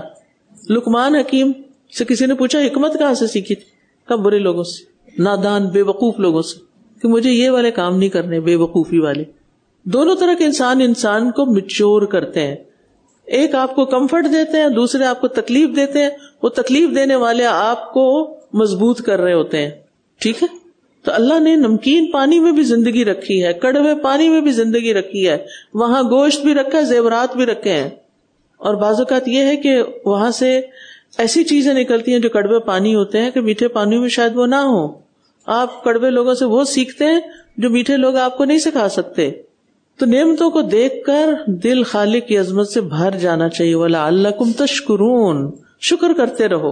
لقمان حکیم سے کسی نے پوچھا حکمت کہاں سے سیکھی تھی؟ کب برے لوگوں سے، نادان بے وقوف لوگوں سے، کہ مجھے یہ والے کام نہیں کرنے، بے وقوفی والے. دونوں طرح کے انسان انسان کو میچور کرتے ہیں. ایک آپ کو کمفرٹ دیتے ہیں، دوسرے آپ کو تکلیف دیتے ہیں. وہ تکلیف دینے والے آپ کو مضبوط کر رہے ہوتے ہیں. ٹھیک ہے، تو اللہ نے نمکین پانی میں بھی زندگی رکھی ہے، کڑوے پانی میں بھی زندگی رکھی ہے، وہاں گوشت بھی رکھا ہے، زیورات بھی رکھے ہیں. اور بعض اوقات یہ ہے کہ وہاں سے ایسی چیزیں نکلتی ہیں جو کڑوے پانی ہوتے ہیں کہ میٹھے پانی میں شاید وہ نہ ہو. آپ کڑوے لوگوں سے وہ سیکھتے ہیں جو میٹھے لوگ آپ کو نہیں سکھا سکتے. تو نعمتوں کو دیکھ کر دل خالق کی عظمت سے بھر جانا چاہیے. وَلَعَلَّكُمْ تَشْكُرُونَ، شکر کرتے رہو.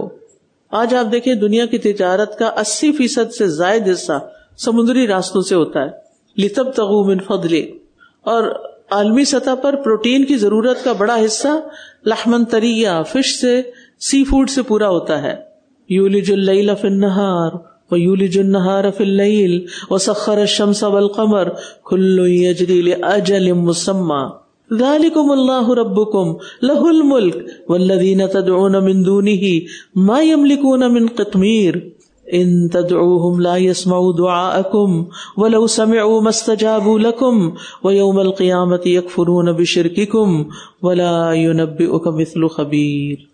آج آپ دیکھیں دنیا کی تجارت کا اسی فیصد سے زائد حصہ سمندری راستوں سے ہوتا ہے. لِتَبْتَغُوا مِنْ فَضْلِهِ، اور عالمی سطح پر پروٹین کی ضرورت کا بڑا حصہ لحمن طریہ، فش سے، سی فوڈ سے پورا ہوتا ہے. یولج اللیل فی النہار وَيُولِجُ النَّهَارَ فِي اللَّيْلِ وَسَخَّرَ الشَّمْسَ وَالْقَمَرَ كُلٌّ يَجْرِي لِأَجَلٍ مُّسَمًّى ذَلِكُمُ اللَّهُ رَبُّكُمْ لَهُ الْمُلْكُ وَالَّذِينَ تَدْعُونَ مِن دُونِهِ مَا يَمْلِكُونَ مِن قِطْمِيرٍ إِن تَدْعُوهُمْ لَا يَسْمَعُوا دُعَاءَكُمْ وَلَوْ سَمِعُوا مَا اسْتَجَابُوا لَكُمْ وَيَوْمَ الْقِيَامَةِ يَكْفُرُونَ بِشِرْكِكُمْ وَلَا يُنَبِّئُكَ مِثْلُ خَبِيرٍ.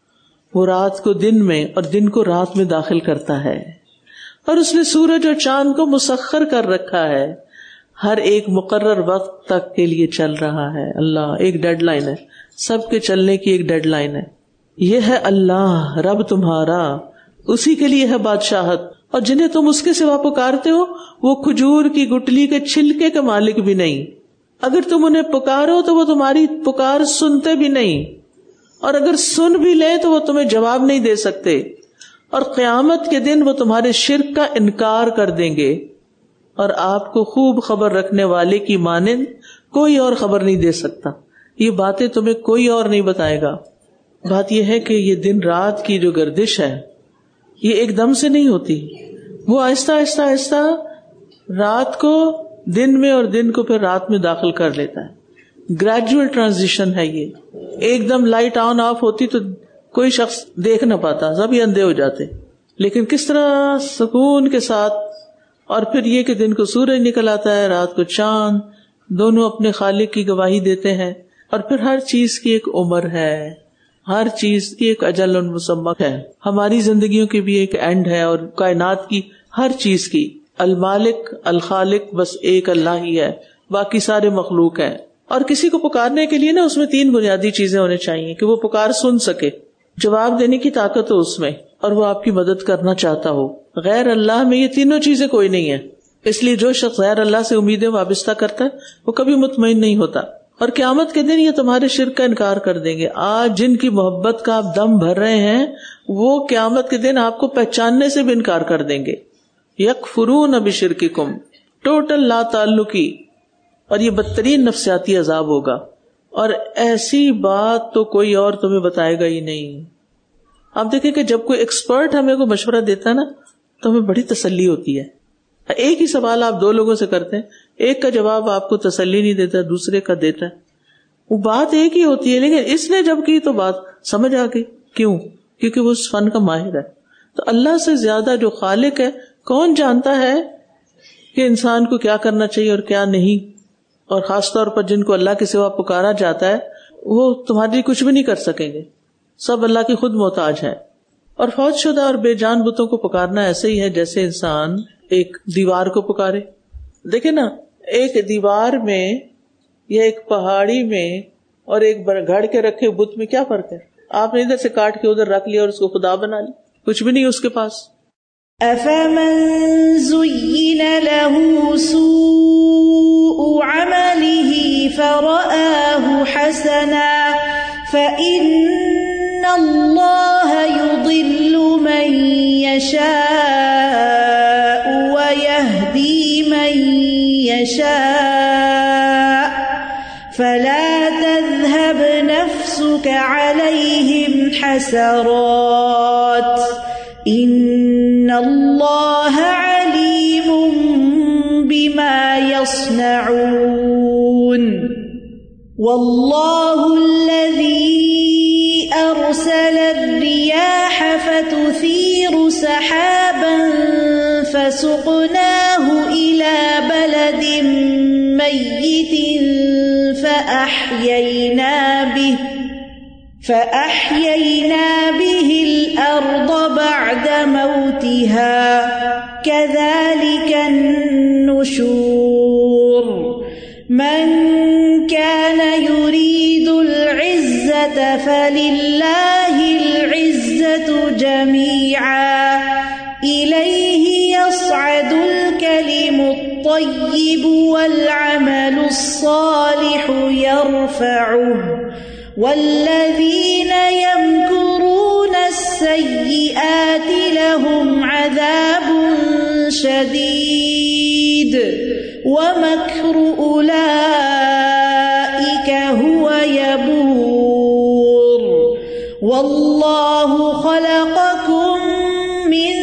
وہ رات کو دن میں اور دن کو رات میں داخل کرتا ہے، اور اس نے سورج اور چاند کو مسخر کر رکھا ہے، ہر ایک مقرر وقت تک کے لیے چل رہا ہے. اللہ، ایک ڈیڈ لائن ہے، سب کے چلنے کی ایک ڈیڈ لائن ہے. یہ ہے اللہ رب تمہارا، اسی کے لیے ہے بادشاہت. اور جنہیں تم اس کے سوا پکارتے ہو وہ کھجور کی گٹلی کے چھلکے کے مالک بھی نہیں. اگر تم انہیں پکارو تو وہ تمہاری پکار سنتے بھی نہیں، اور اگر سن بھی لیں تو وہ تمہیں جواب نہیں دے سکتے. اور قیامت کے دن وہ تمہارے شرک کا انکار کر دیں گے، اور آپ کو خوب خبر رکھنے والے کی مانند کوئی اور خبر نہیں دے سکتا. یہ باتیں تمہیں کوئی اور نہیں بتائے گا. بات یہ ہے کہ یہ دن رات کی جو گردش ہے یہ ایک دم سے نہیں ہوتی، وہ آہستہ آہستہ آہستہ رات کو دن میں اور دن کو پھر رات میں داخل کر لیتا ہے. گریجول ٹرانزیشن ہے یہ. ایک دم لائٹ آن آف ہوتی تو کوئی شخص دیکھ نہ پاتا، سبھی اندھے ہو جاتے. لیکن کس طرح سکون کے ساتھ، اور پھر یہ کہ دن کو سورج نکل آتا ہے، رات کو چاند، دونوں اپنے خالق کی گواہی دیتے ہیں. اور پھر ہر چیز کی ایک عمر ہے، ہر چیز کی ایک اجل مسمى ہے. ہماری زندگیوں کی بھی ایک اینڈ ہے، اور کائنات کی ہر چیز کی. المالک الخالق بس ایک اللہ ہی ہے، باقی سارے مخلوق ہیں. اور کسی کو پکارنے کے لیے نا اس میں تین بنیادی چیزیں ہونے چاہیے کہ وہ پکار سن سکے، جواب دینے کی طاقت ہو اس میں، اور وہ آپ کی مدد کرنا چاہتا ہو. غیر اللہ میں یہ تینوں چیزیں کوئی نہیں ہے. اس لیے جو شخص غیر اللہ سے امیدیں وابستہ کرتا ہے وہ کبھی مطمئن نہیں ہوتا. اور قیامت کے دن یہ تمہارے شرک کا انکار کر دیں گے. آج جن کی محبت کا آپ دم بھر رہے ہیں وہ قیامت کے دن آپ کو پہچاننے سے بھی انکار کر دیں گے. یکفرون بشرککم، ٹوٹل لا تعلقی. اور یہ بدترین نفسیاتی عذاب ہوگا، اور ایسی بات تو کوئی اور تمہیں بتائے گا ہی نہیں. آپ دیکھیں کہ جب کوئی ایکسپرٹ ہمیں کو مشورہ دیتا ہے نا تو ہمیں بڑی تسلی ہوتی ہے. ایک ہی سوال آپ دو لوگوں سے کرتے ہیں، ایک کا جواب آپ کو تسلی نہیں دیتا، دوسرے کا دیتا ہے. وہ بات ایک ہی ہوتی ہے، لیکن اس نے جب کی تو بات سمجھ آ گئی. کیوں؟ کیونکہ وہ اس فن کا ماہر ہے. تو اللہ سے زیادہ جو خالق ہے، کون جانتا ہے کہ انسان کو کیا کرنا چاہیے اور کیا نہیں. اور خاص طور پر جن کو اللہ کے سوا پکارا جاتا ہے وہ تمہارے لیے کچھ بھی نہیں کر سکیں گے، سب اللہ کی خود محتاج ہے. اور فوت شدہ اور بے جان بتوں کو پکارنا ایسے ہی ہے جیسے انسان ایک دیوار کو پکارے. دیکھیں نا، ایک دیوار میں یا ایک پہاڑی میں اور ایک گھڑ کے رکھے بت میں کیا فرق ہے؟ آپ نے ادھر سے کاٹ کے ادھر رکھ لیا اور اس کو خدا بنا لی، کچھ بھی نہیں اس کے پاس. أَفَمَنْ زُيِّنَ لَهُ سُوءُ عَمَلِهِ فَرَآهُ حَسَنًا فَإِنَّ اللَّهَ يُضِلُّ مَن يَشَاءُ وَيَهْدِي مَن يَشَاءُ فَلَا تَذْهَبْ نَفْسُكَ عَلَيْهِمْ حَسَرَاتٍ إِنَّ اللَّهَ عَلِيمٌ بِمَا يَصْنَعُونَ. وَاللَّهُ الَّذِي أَرْسَلَ الرِّيَاحَ فَتُثِيرُ سَحَابًا فَسُقْنَاهُ إِلَى بَلَدٍ مَّيِّتٍ فَأَحْيَيْنَا بِهِ فَأَحْيَيْنَا بِهِ الْأَرْضَ بَعْدَ مَوْتِهَا كَذَلِكَ النُّشُورُ. مَنْ كَانَ يُرِيدُ الْعِزَّةَ فَلِلَّهِ الْعِزَّةُ جَمِيعًا إِلَيْهِ يَصْعَدُ الْكَلِمُ الطَّيِّبُ وَالْعَمَلُ الصَّالِحُ يَرْفَعُهُ وَالَّذِينَ يَمْكُرُونَ السَّيِّئَاتِ لَهُمْ عَذَابٌ شَدِيدٌ وَمَكْرُ أُولَئِكَ هُوَ يَبُورُ. وَاللَّهُ خَلَقَكُم مِّن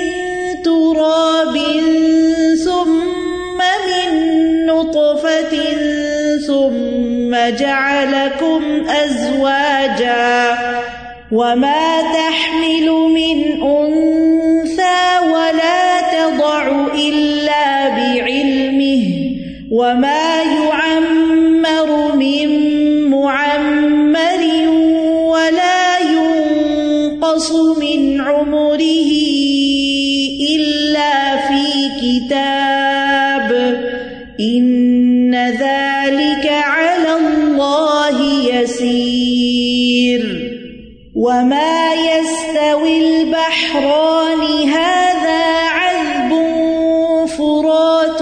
تُرَابٍ ثُمَّ مِن نُّطْفَةٍ ثُمَّ جَعَلَكُمْ أَزْوَاجًا وَمَا تَحْمِلُ مِنْ أُنثَىٰ وَلَا تَضَعُ إِلَّا بِعِلْمِهِ وَمَا يُعَمَّرُ مِن مُّعَمَّرٍ وَلَا يُنقَصُ مِنْ عُمُرِهِ إِلَّا فِي كِتَابٍ إِنَّ ذَلِكَ عَلَى اللَّهِ يَسِيرٌ. وَمَا يَسْتَوِي الْبَحْرَانِ هَذَا عَذْبٌ فُرَاتٌ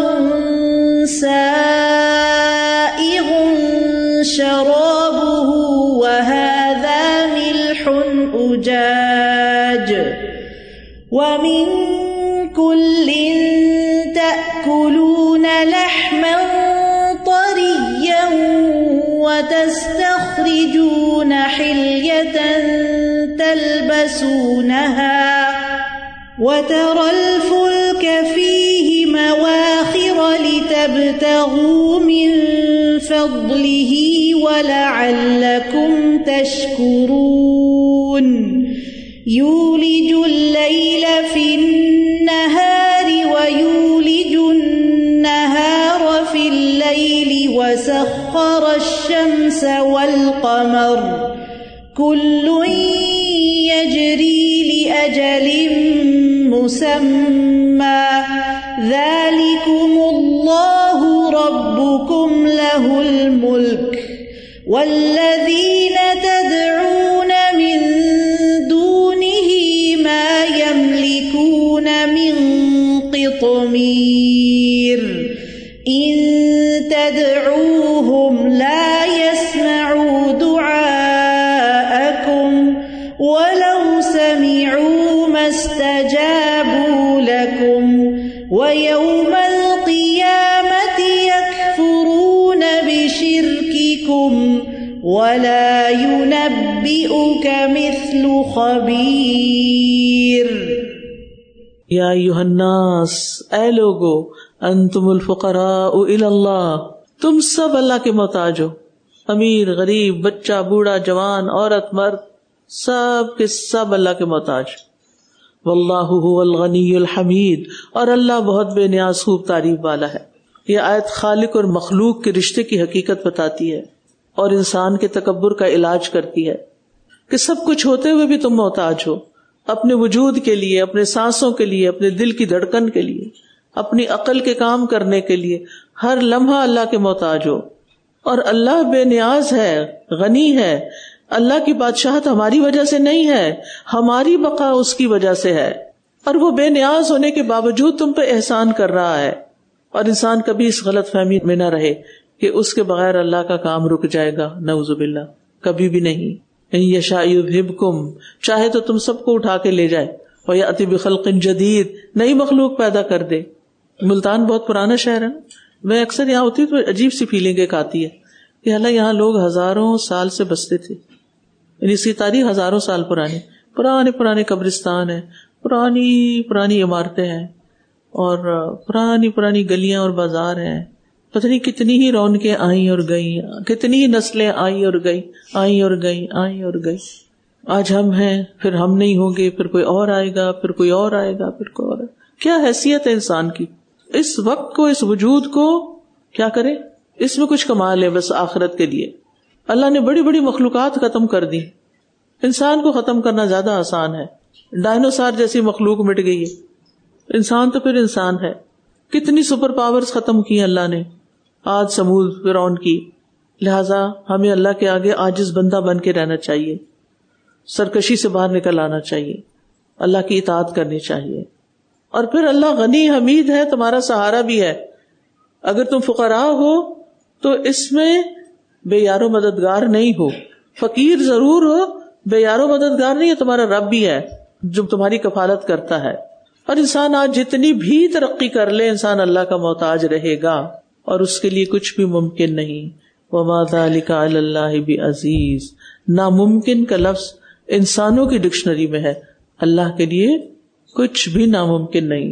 سَائِغٌ شَرَابُهُ وَهَذَا مِلْحٌ أُجَاجٌ وَمِن كُلٍّ تَأْكُلُونَ لَحْمًا طَرِيًّا وَتَسْتَخْرِجُونَ حِلْيَةً تَلْبَسُونَهَا وَتَرَى الْفُلْكَ فِيهِ مَوَاخِرَ لِتَبْتَغُوا مِن فَضْلِهِ وَلَعَلَّكُمْ تَشْكُرُونَ. يُولِجُ اللَّيْلَ فِي النَّهَارِ وَيُولِجُ النَّهَارَ فِي اللَّيْلِ وَسَخَّرَ الشَّمْسَ وَالْقَمَرَ كُلٌّ يَجْرِي لِأَجَلٍ مُّسَمًّى ذَلِكُمُ اللَّهُ رَبُّكُمْ لَهُ الْمُلْكُ وَالَّذِينَ تَدْعُونَ مِن دُونِهِ مَا يَمْلِكُونَ مِن قِطْمِيرٍ إِن تَدْعُوهُمْ لَا يَسْمَعُونَ وَيَوْمَ الْقِيَامَةِ يَكْفُرُونَ بِشِرْكِكُمْ وَلَا يُنَبِّئُكَ مِثْلُ خَبِيرٍ. یا ایھا الناس، اے لوگو، انتم الفقراء الی اللہ، تم سب اللہ کے محتاج ہو. امیر غریب، بچہ بوڑھا جوان عورت مرد، سب کے سب اللہ کے محتاج. واللہ هو الغنی الحمید، اور اللہ بہت بے نیاز خوب تعریف والا ہے. یہ آیت خالق اور مخلوق کے رشتے کی حقیقت بتاتی ہے اور انسان کے تکبر کا علاج کرتی ہے کہ سب کچھ ہوتے ہوئے بھی تم محتاج ہو، اپنے وجود کے لیے، اپنے سانسوں کے لیے، اپنے دل کی دھڑکن کے لیے، اپنی عقل کے کام کرنے کے لیے ہر لمحہ اللہ کے محتاج ہو. اور اللہ بے نیاز ہے، غنی ہے. اللہ کی بادشاہت ہماری وجہ سے نہیں ہے، ہماری بقا اس کی وجہ سے ہے. اور وہ بے نیاز ہونے کے باوجود تم پہ احسان کر رہا ہے. اور انسان کبھی اس غلط فہمی میں نہ رہے کہ اس کے بغیر اللہ کا کام رک جائے گا. نعوذ باللہ، کبھی بھی نہیں. ان یشاء یذھبکم، چاہے تو تم سب کو اٹھا کے لے جائے، ویأتی بخلق جدید، نئی مخلوق پیدا کر دے. ملتان بہت پرانا شہر ہے، میں اکثر یہاں ہوتی تو عجیب سی فیلنگ ایک آتی ہے کہ اللہ یہاں لوگ ہزاروں سال سے بستے تھے. یعنی اس کی تاریخ ہزاروں سال پرانی، پرانے پرانے قبرستان ہیں، پرانی پرانی عمارتیں ہیں، اور پرانی پرانی گلیاں اور بازار ہیں. پتہ نہیں کتنی ہی رونقیں آئیں اور گئیں، کتنی ہی نسلیں آئیں اور گئیں، آئیں اور گئیں، آئیں اور گئیں. آج ہم ہیں، پھر ہم نہیں ہوں گے، پھر کوئی اور آئے گا، پھر کوئی اور آئے گا، پھر کوئی اور آئے گا. کیا حیثیت ہے انسان کی؟ اس وقت کو، اس وجود کو کیا کرے؟ اس میں کچھ کما لے بس آخرت کے لیے. اللہ نے بڑی بڑی مخلوقات ختم کر دی، انسان کو ختم کرنا زیادہ آسان ہے. ڈائنوسار جیسی مخلوق مٹ گئی ہے، انسان تو پھر انسان ہے. کتنی سپر پاورز ختم کی اللہ نے، عاد سمود فرعون کی. لہذا ہمیں اللہ کے آگے عاجز بندہ بن کے رہنا چاہیے، سرکشی سے باہر نکل آنا چاہیے، اللہ کی اطاعت کرنی چاہیے. اور پھر اللہ غنی حمید ہے، تمہارا سہارا بھی ہے. اگر تم فقراء ہو تو اس میں بے یار و مددگار نہیں ہو. فقیر ضرور ہو، بے یار و مددگار نہیں ہے. تمہارا رب بھی ہے جو تمہاری کفالت کرتا ہے. اور انسان آج جتنی بھی ترقی کر لے، انسان اللہ کا محتاج رہے گا اور اس کے لیے کچھ بھی ممکن نہیں. وما ذلک علی اللہ بعزیز، ناممکن کا لفظ انسانوں کی ڈکشنری میں ہے، اللہ کے لیے کچھ بھی ناممکن نہیں.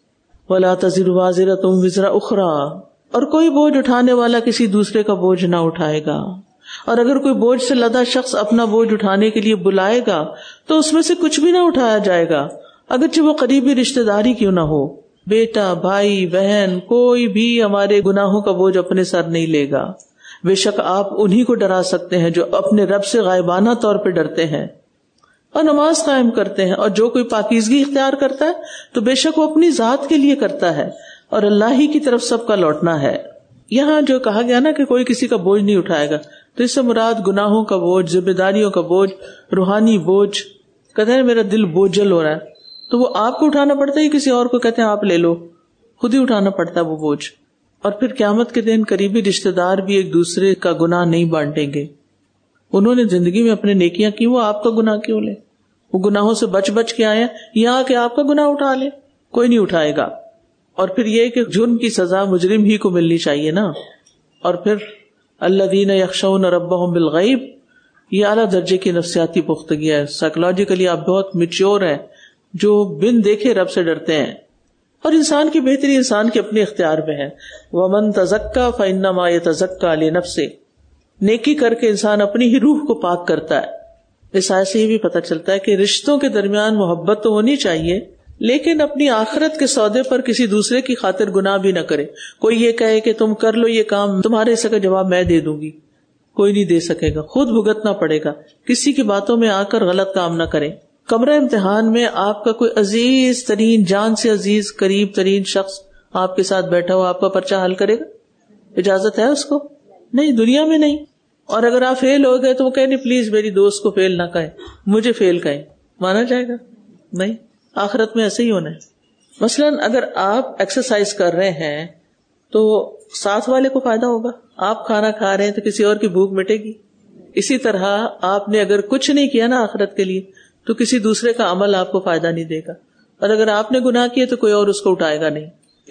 ولا تزر وازرۃ وزر اخری، اور کوئی بوجھ اٹھانے والا کسی دوسرے کا بوجھ نہ اٹھائے گا. اور اگر کوئی بوجھ سے لدا شخص اپنا بوجھ اٹھانے کے لیے بلائے گا تو اس میں سے کچھ بھی نہ اٹھایا جائے گا، اگرچہ وہ قریبی رشتہ داری کیوں نہ ہو. بیٹا، بھائی، بہن، کوئی بھی ہمارے گناہوں کا بوجھ اپنے سر نہیں لے گا. بے شک آپ انہی کو ڈرا سکتے ہیں جو اپنے رب سے غائبانہ طور پہ ڈرتے ہیں اور نماز قائم کرتے ہیں. اور جو کوئی پاکیزگی اختیار کرتا ہے تو بے شک وہ اپنی ذات کے لیے کرتا ہے، اور اللہ ہی کی طرف سب کا لوٹنا ہے. یہاں جو کہا گیا نا کہ کوئی کسی کا بوجھ نہیں اٹھائے گا، تو اس سے مراد گناہوں کا بوجھ، ذمہ داریوں کا بوجھ، روحانی بوجھ. کہتے ہیں میرا دل بوجھل ہو رہا ہے، تو وہ آپ کو اٹھانا پڑتا ہے، کسی اور کو کہتے ہیں آپ لے لو، خود ہی اٹھانا پڑتا ہے وہ بوجھ. اور پھر قیامت کے دن قریبی رشتہ دار بھی ایک دوسرے کا گناہ نہیں بانٹیں گے. انہوں نے زندگی میں اپنے نیکیاں کی، وہ آپ کا گناہ کیوں لیں؟ وہ گناہوں سے بچ بچ کے آئے، یہاں کہ آپ کا گناہ اٹھا لے، کوئی نہیں اٹھائے گا. اور پھر یہ کہ جرم کی سزا مجرم ہی کو ملنی چاہیے نا. اور پھر الذین یخشون ربہم بالغیب، یہ اعلیٰ درجے کی نفسیاتی پختگی ہے. سائیکولوجیکلی آپ بہت میچور ہیں جو بن دیکھے رب سے ڈرتے ہیں. اور انسان کی بہتری انسان کے اپنے اختیار میں ہے. ومن تزکا فانما یتزکا لنفسہ، نیکی کر کے انسان اپنی ہی روح کو پاک کرتا ہے. اس آیت سے یہ بھی پتہ چلتا ہے کہ رشتوں کے درمیان محبت تو ہونی چاہیے، لیکن اپنی آخرت کے سودے پر کسی دوسرے کی خاطر گناہ بھی نہ کرے. کوئی یہ کہے کہ تم کر لو یہ کام، تمہارے حصے کا جواب میں دے دوں گی، کوئی نہیں دے سکے گا، خود بھگتنا پڑے گا. کسی کی باتوں میں آ کر غلط کام نہ کریں. کمرہ امتحان میں آپ کا کوئی عزیز ترین، جان سے عزیز، قریب ترین شخص آپ کے ساتھ بیٹھا ہو، آپ کا پرچہ حل کرے گا؟ اجازت ہے اس کو؟ نہیں، دنیا میں نہیں. اور اگر آپ فیل ہو گئے تو وہ کہیں پلیز میری دوست کو فیل نہ کہیں، مجھے فیل کہیں، مانا جائے گا؟ نہیں. آخرت میں ایسے ہی ہونا ہے. مثلا اگر آپ ایکسرسائز کر رہے ہیں تو ساتھ والے کو فائدہ ہوگا. آپ کھانا کھا رہے ہیں تو کسی اور کی بھوک مٹے گی. اسی طرح آپ نے اگر کچھ نہیں کیا نا آخرت کے لیے تو کسی دوسرے کا عمل آپ کو فائدہ نہیں دے گا. اور اگر آپ نے گناہ کیے تو کوئی اور اس کو اٹھائے گا نہیں.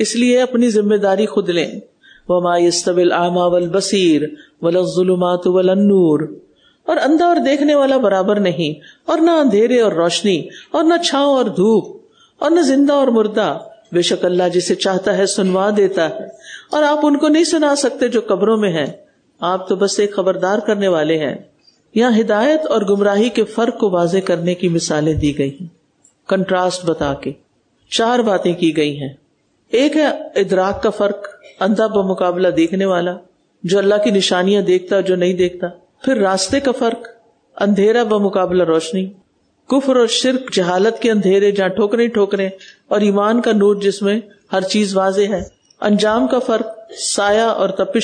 اس لیے اپنی ذمہ داری خود لیں. وما يستوي الاعمى والبصير ولا الظلمات ولا النور. اور اندھا اور دیکھنے والا برابر نہیں، اور نہ اندھیرے اور روشنی، اور نہ چھاؤں اور دھوپ، اور نہ زندہ اور مردہ. بے شک اللہ جسے چاہتا ہے سنوا دیتا ہے، اور آپ ان کو نہیں سنا سکتے جو قبروں میں ہیں، آپ تو بس ایک خبردار کرنے والے ہیں. یہاں ہدایت اور گمراہی کے فرق کو واضح کرنے کی مثالیں دی گئی ہیں، کنٹراسٹ بتا کے چار باتیں کی گئی ہیں. ایک ہے ادراک کا فرق، اندھا بمقابلہ دیکھنے والا، جو اللہ کی نشانیاں دیکھتا جو نہیں دیکھتا. پھر راستے کا فرق، اندھیرا بمقابلہ روشنی، کفر اور شرک جہالت کے اندھیرے جہاں ٹھوکریں ٹھوکریں، اور ایمان کا نور جس میں ہر چیز واضح ہے. انجام کا فرق، سایہ اور تپش،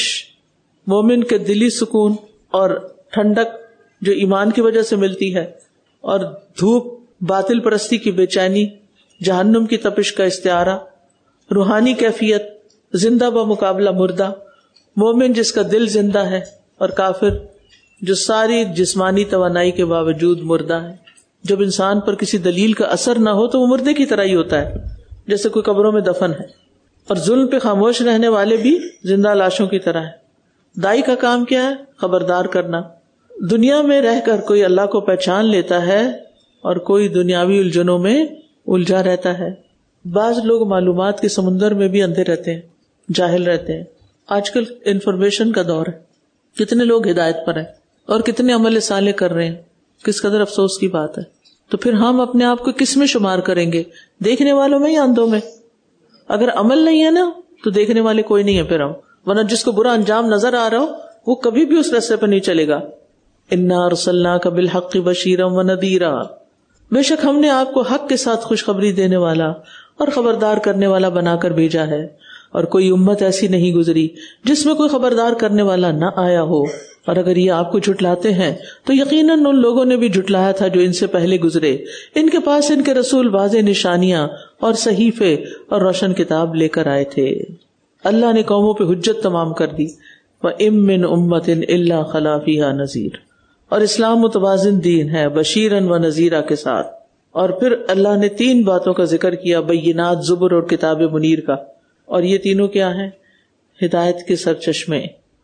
مومن کے دلی سکون اور ٹھنڈک جو ایمان کی وجہ سے ملتی ہے، اور دھوپ باطل پرستی کی بے چینی، جہنم کی تپش کا استعارہ. روحانی کیفیت، زندہ بمقابلہ مردہ، مومن جس کا دل زندہ ہے، اور کافر جو ساری جسمانی توانائی کے باوجود مردہ ہے. جب انسان پر کسی دلیل کا اثر نہ ہو تو وہ مردے کی طرح ہی ہوتا ہے، جیسے کوئی قبروں میں دفن ہے. اور ظلم پہ خاموش رہنے والے بھی زندہ لاشوں کی طرح ہے. دائی کا کام کیا ہے؟ خبردار کرنا. دنیا میں رہ کر کوئی اللہ کو پہچان لیتا ہے اور کوئی دنیاوی الجھنوں میں الجھا رہتا ہے. بعض لوگ معلومات کے سمندر میں بھی اندھے رہتے ہیں، جاہل رہتے ہیں. آج کل انفارمیشن کا دور ہے، کتنے لوگ ہدایت پر ہیں اور کتنے عمل صالح کر رہے ہیں. کس قدر افسوس کی بات ہے. تو پھر ہم اپنے آپ کو کس میں شمار کریں گے؟ دیکھنے والوں میں یا اندھوں میں؟ اگر عمل نہیں ہے نا تو دیکھنے والے کوئی نہیں ہے پھر ہم. ورنہ جس کو برا انجام نظر آ رہا ہو وہ کبھی بھی اس راستے پہ نہیں چلے گا. انا ارسلناک بالحق بشیرا ونذیرا. بے شک ہم نے آپ کو حق کے ساتھ خوشخبری دینے والا اور خبردار کرنے والا بنا کر بھیجا ہے، اور کوئی امت ایسی نہیں گزری جس میں کوئی خبردار کرنے والا نہ آیا ہو. اور اگر یہ آپ کو جھٹلاتے ہیں تو یقیناً ان لوگوں نے بھی جھٹلایا تھا جو ان سے پہلے گزرے. ان کے پاس ان کے رسول واضح نشانیاں اور صحیفے اور روشن کتاب لے کر آئے تھے. اللہ نے قوموں پہ حجت تمام کر دی. وَإِن مِّنْ أُمَّةٍ إِلَّا خَلَا فِيهَا نَذِيرٌ. اور اسلام متوازن دین ہے، بشیرن و نذیرہ کے ساتھ. اور پھر اللہ نے تین باتوں کا ذکر کیا، بینات، زبر اور کتاب منیر کا. اور یہ تینوں کیا ہیں؟ ہدایت کے سرچشمے.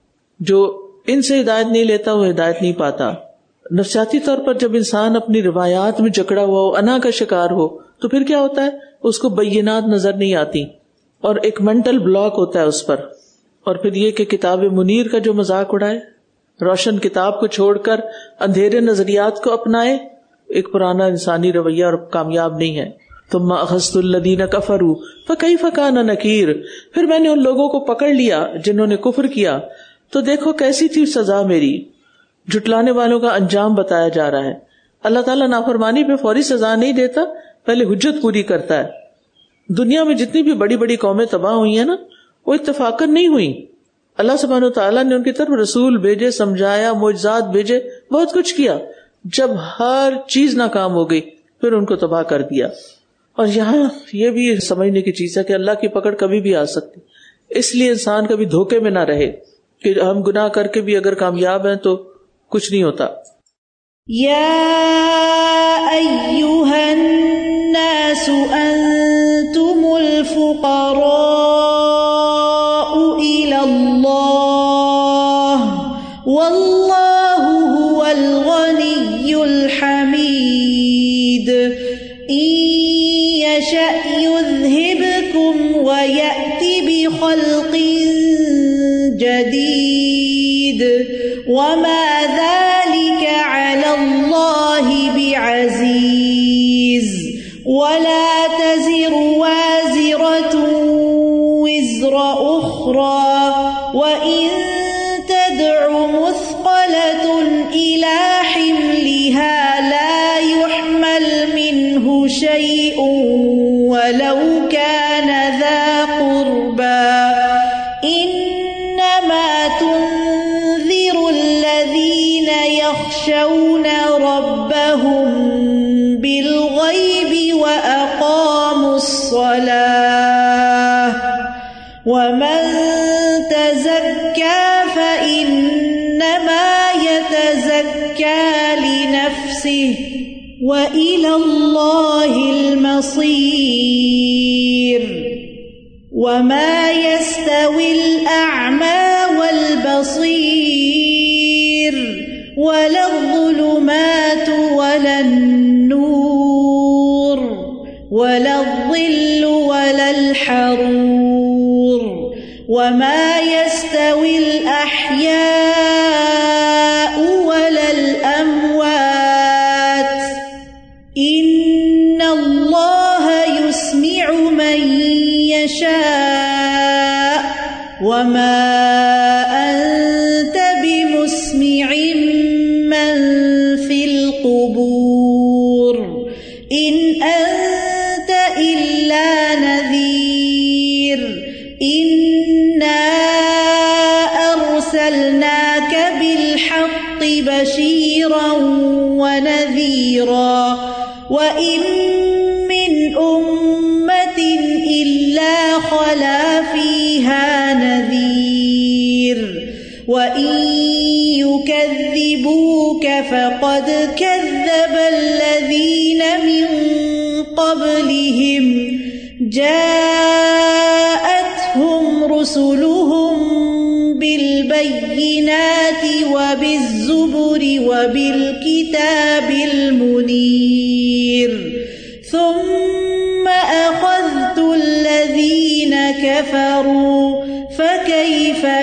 جو ان سے ہدایت نہیں لیتا وہ ہدایت نہیں پاتا. نفسیاتی طور پر جب انسان اپنی روایات میں جکڑا ہوا ہو، انا کا شکار ہو، تو پھر کیا ہوتا ہے؟ اس کو بینات نظر نہیں آتی اور ایک مینٹل بلاک ہوتا ہے اس پر. اور پھر یہ کہ کتاب منیر کا جو مذاق اڑائے، روشن کتاب کو چھوڑ کر اندھیرے نظریات کو اپنائے، ایک پرانا انسانی رویہ اور کامیاب نہیں ہے. ثم اخذت الذین کفروا فکیف کان نکیر. پھر میں نے ان لوگوں کو پکڑ لیا جنہوں نے کفر کیا، تو دیکھو کیسی تھی سزا میری. جھٹلانے والوں کا انجام بتایا جا رہا ہے. اللہ تعالیٰ نافرمانی پہ فوری سزا نہیں دیتا، پہلے حجت پوری کرتا ہے. دنیا میں جتنی بھی بڑی بڑی قومیں تباہ ہوئی ہیں نا، وہ اتفاقاً نہیں ہوئی. اللہ سبحانہ وتعالیٰ نے ان کی طرف رسول بھیجے، سمجھایا، معجزات بھیجے، بہت کچھ کیا. جب ہر چیز ناکام ہو گئی پھر ان کو تباہ کر دیا. اور یہاں یہ بھی سمجھنے کی چیز ہے کہ اللہ کی پکڑ کبھی بھی آ سکتی. اس لیے انسان کبھی دھوکے میں نہ رہے کہ ہم گناہ کر کے بھی اگر کامیاب ہیں تو کچھ نہیں ہوتا. یا ایھا الناس انتم الفقراء الی اللہ واللہ هو الغنی الحمید. ان یشأ یذھبکم ویأتی بخلق جدید وما ذلك على الله بعزيز. ولا تزر وازرة وزر أخرى وإن تدع مثقلة إلى حملها لا يحمل منه شيء ولو كان ذا قربى. إنما تنذر الذين يخشون ربهم بالغيب وأقاموا الصلاة. ومن تزكى فإنما يتزكى لنفسه وإلى الله المصير. وما يستوي الأعمى والبصير ولا الظلمات ولا النور ولا الظل ولا الحرور وما يستوي الأحياء ولا الأموات إن الله يسمع من يشاء وما أنت بمسمع من في القبور إن أنت إلا نذير إنا أرسلناك بالحق بشيرا ونذيرا وإن من أمة إلا خلا فيها نذير وإن يكذبوك فقد كذب الذين من قبلهم جاءتهم رسلهم بالبينات وبالزبر وبالكتاب المنير ثم أخذت الذين كفروا فكيف